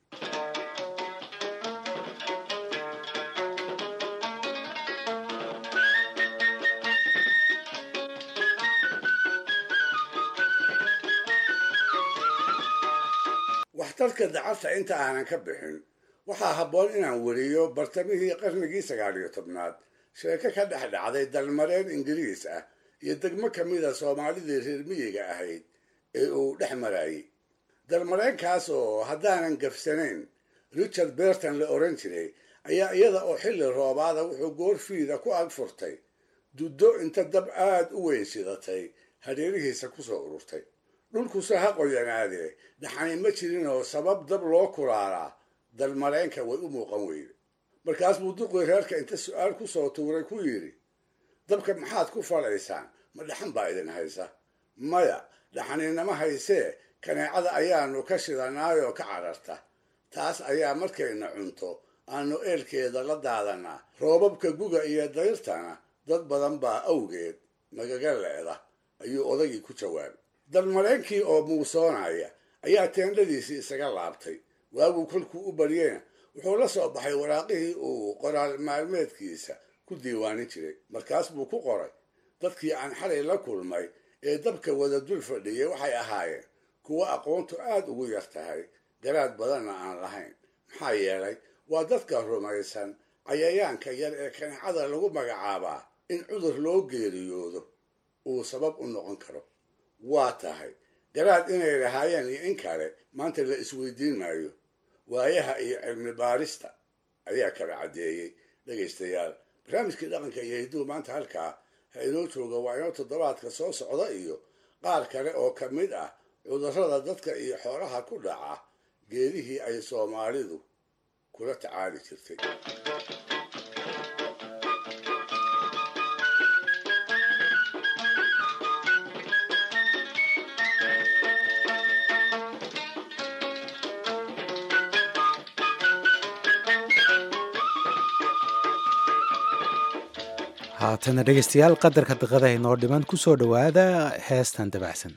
dalka dacarta inta aanan ka bixin waxaa habboon inaan weriyo bartamihii qarnigii sagaal iyo tobnaad sheeko ka dhex dhacday dalmareen ingiriis ah iyo degmo ka mida soomaalidii reer miyiga ahayd ee uu dhex marayey dalmareenkaas oo haddaanan gafsanayn richard berton la oran jiray ayaa iyada oo xilli roobaada wuxuu goorfiida ku ag furtay duddo inta dab aad u weyn shidatay hareerihiisa kusoo ururtay dhulkuse ha qoyanaadee dhaxani ma jirin oo sabab dab loo kulaalaa dalmareenka way u muuqan weyde markaas buu duqii reerka inta su-aal kusoo tuuray ku yidhi dabka maxaad ku falaysaan ma dhaxan baa idin haysa maya dhaxaninama haysee kaneecada ayaanu ka shidanaayoo ka cararta taas ayaa markayna cunto aanu eelkeeda la daadanaa roobabka guga iyo dayrtana dad badan baa awgeed nagaga leeda ayuu odagii ku jawaabay dalmareenkii oo muusoonaya ayaa teendhadiisii isaga laabtay waaguu kolkuu u baryeyna wuxuu la soo baxay waraaqihii uu qoraal maalmeedkiisa ku diiwaanin jiray markaas buu ku qoray dadkii aan xalay la kulmay ee dabka wada dul fadhiyay waxay ahaayeen kuwo aqoontu aad ugu yar tahay garaad badanna aan lahayn maxaa yeelay waa dadka rumaysan cayayaanka yar ee kaneecada lagu magacaabaa in cudur loo geeriyoodo uu sabab u noqon karo waa tahay garaad inay lahaayeen iyo in kale maanta la isweydiin maayo waayaha iyo cilmi baarista ayaa kala caddeeyey dhegaystayaal barnaamijkii dhaqanka iyo hidduu maanta halkaa ha inoo jooga waa inoo toddobaadka soo socda iyo qaar kale oo ka mid ah cudurrada dadka iyo xoolaha ku dhaca geedihii ay soomaalidu kula tacaali jirtay. haatana dhegaystayaal qadarka daqiiqadaha inoo dhiman ku soo dhowaada heestan dabacsan.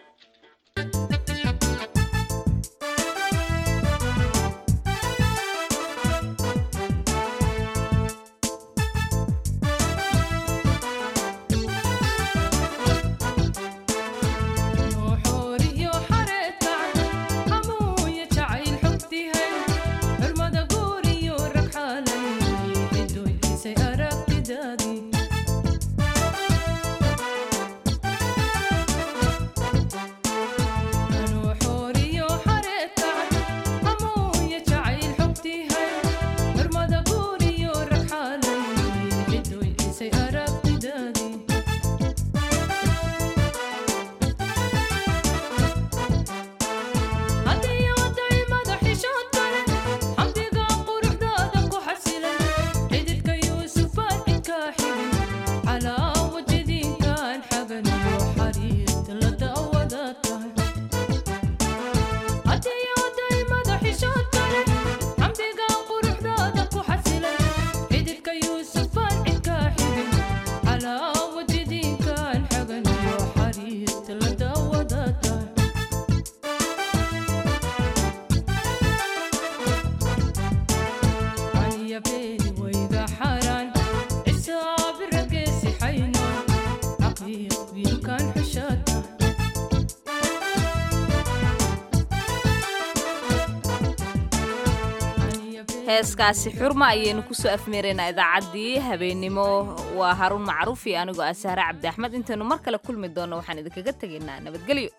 heeskaasi xurma ayaynu kusoo afmeeraynaa idaacaddii habeennimo waa haruun macruuf iyo anigoo ah sahre cabdi axmed intaynu mar kale kulmi doonno waxaan idinkaga tegaynaa nabadgelyo.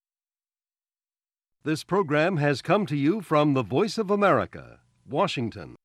This program has come to you from the Voice of America, Washington.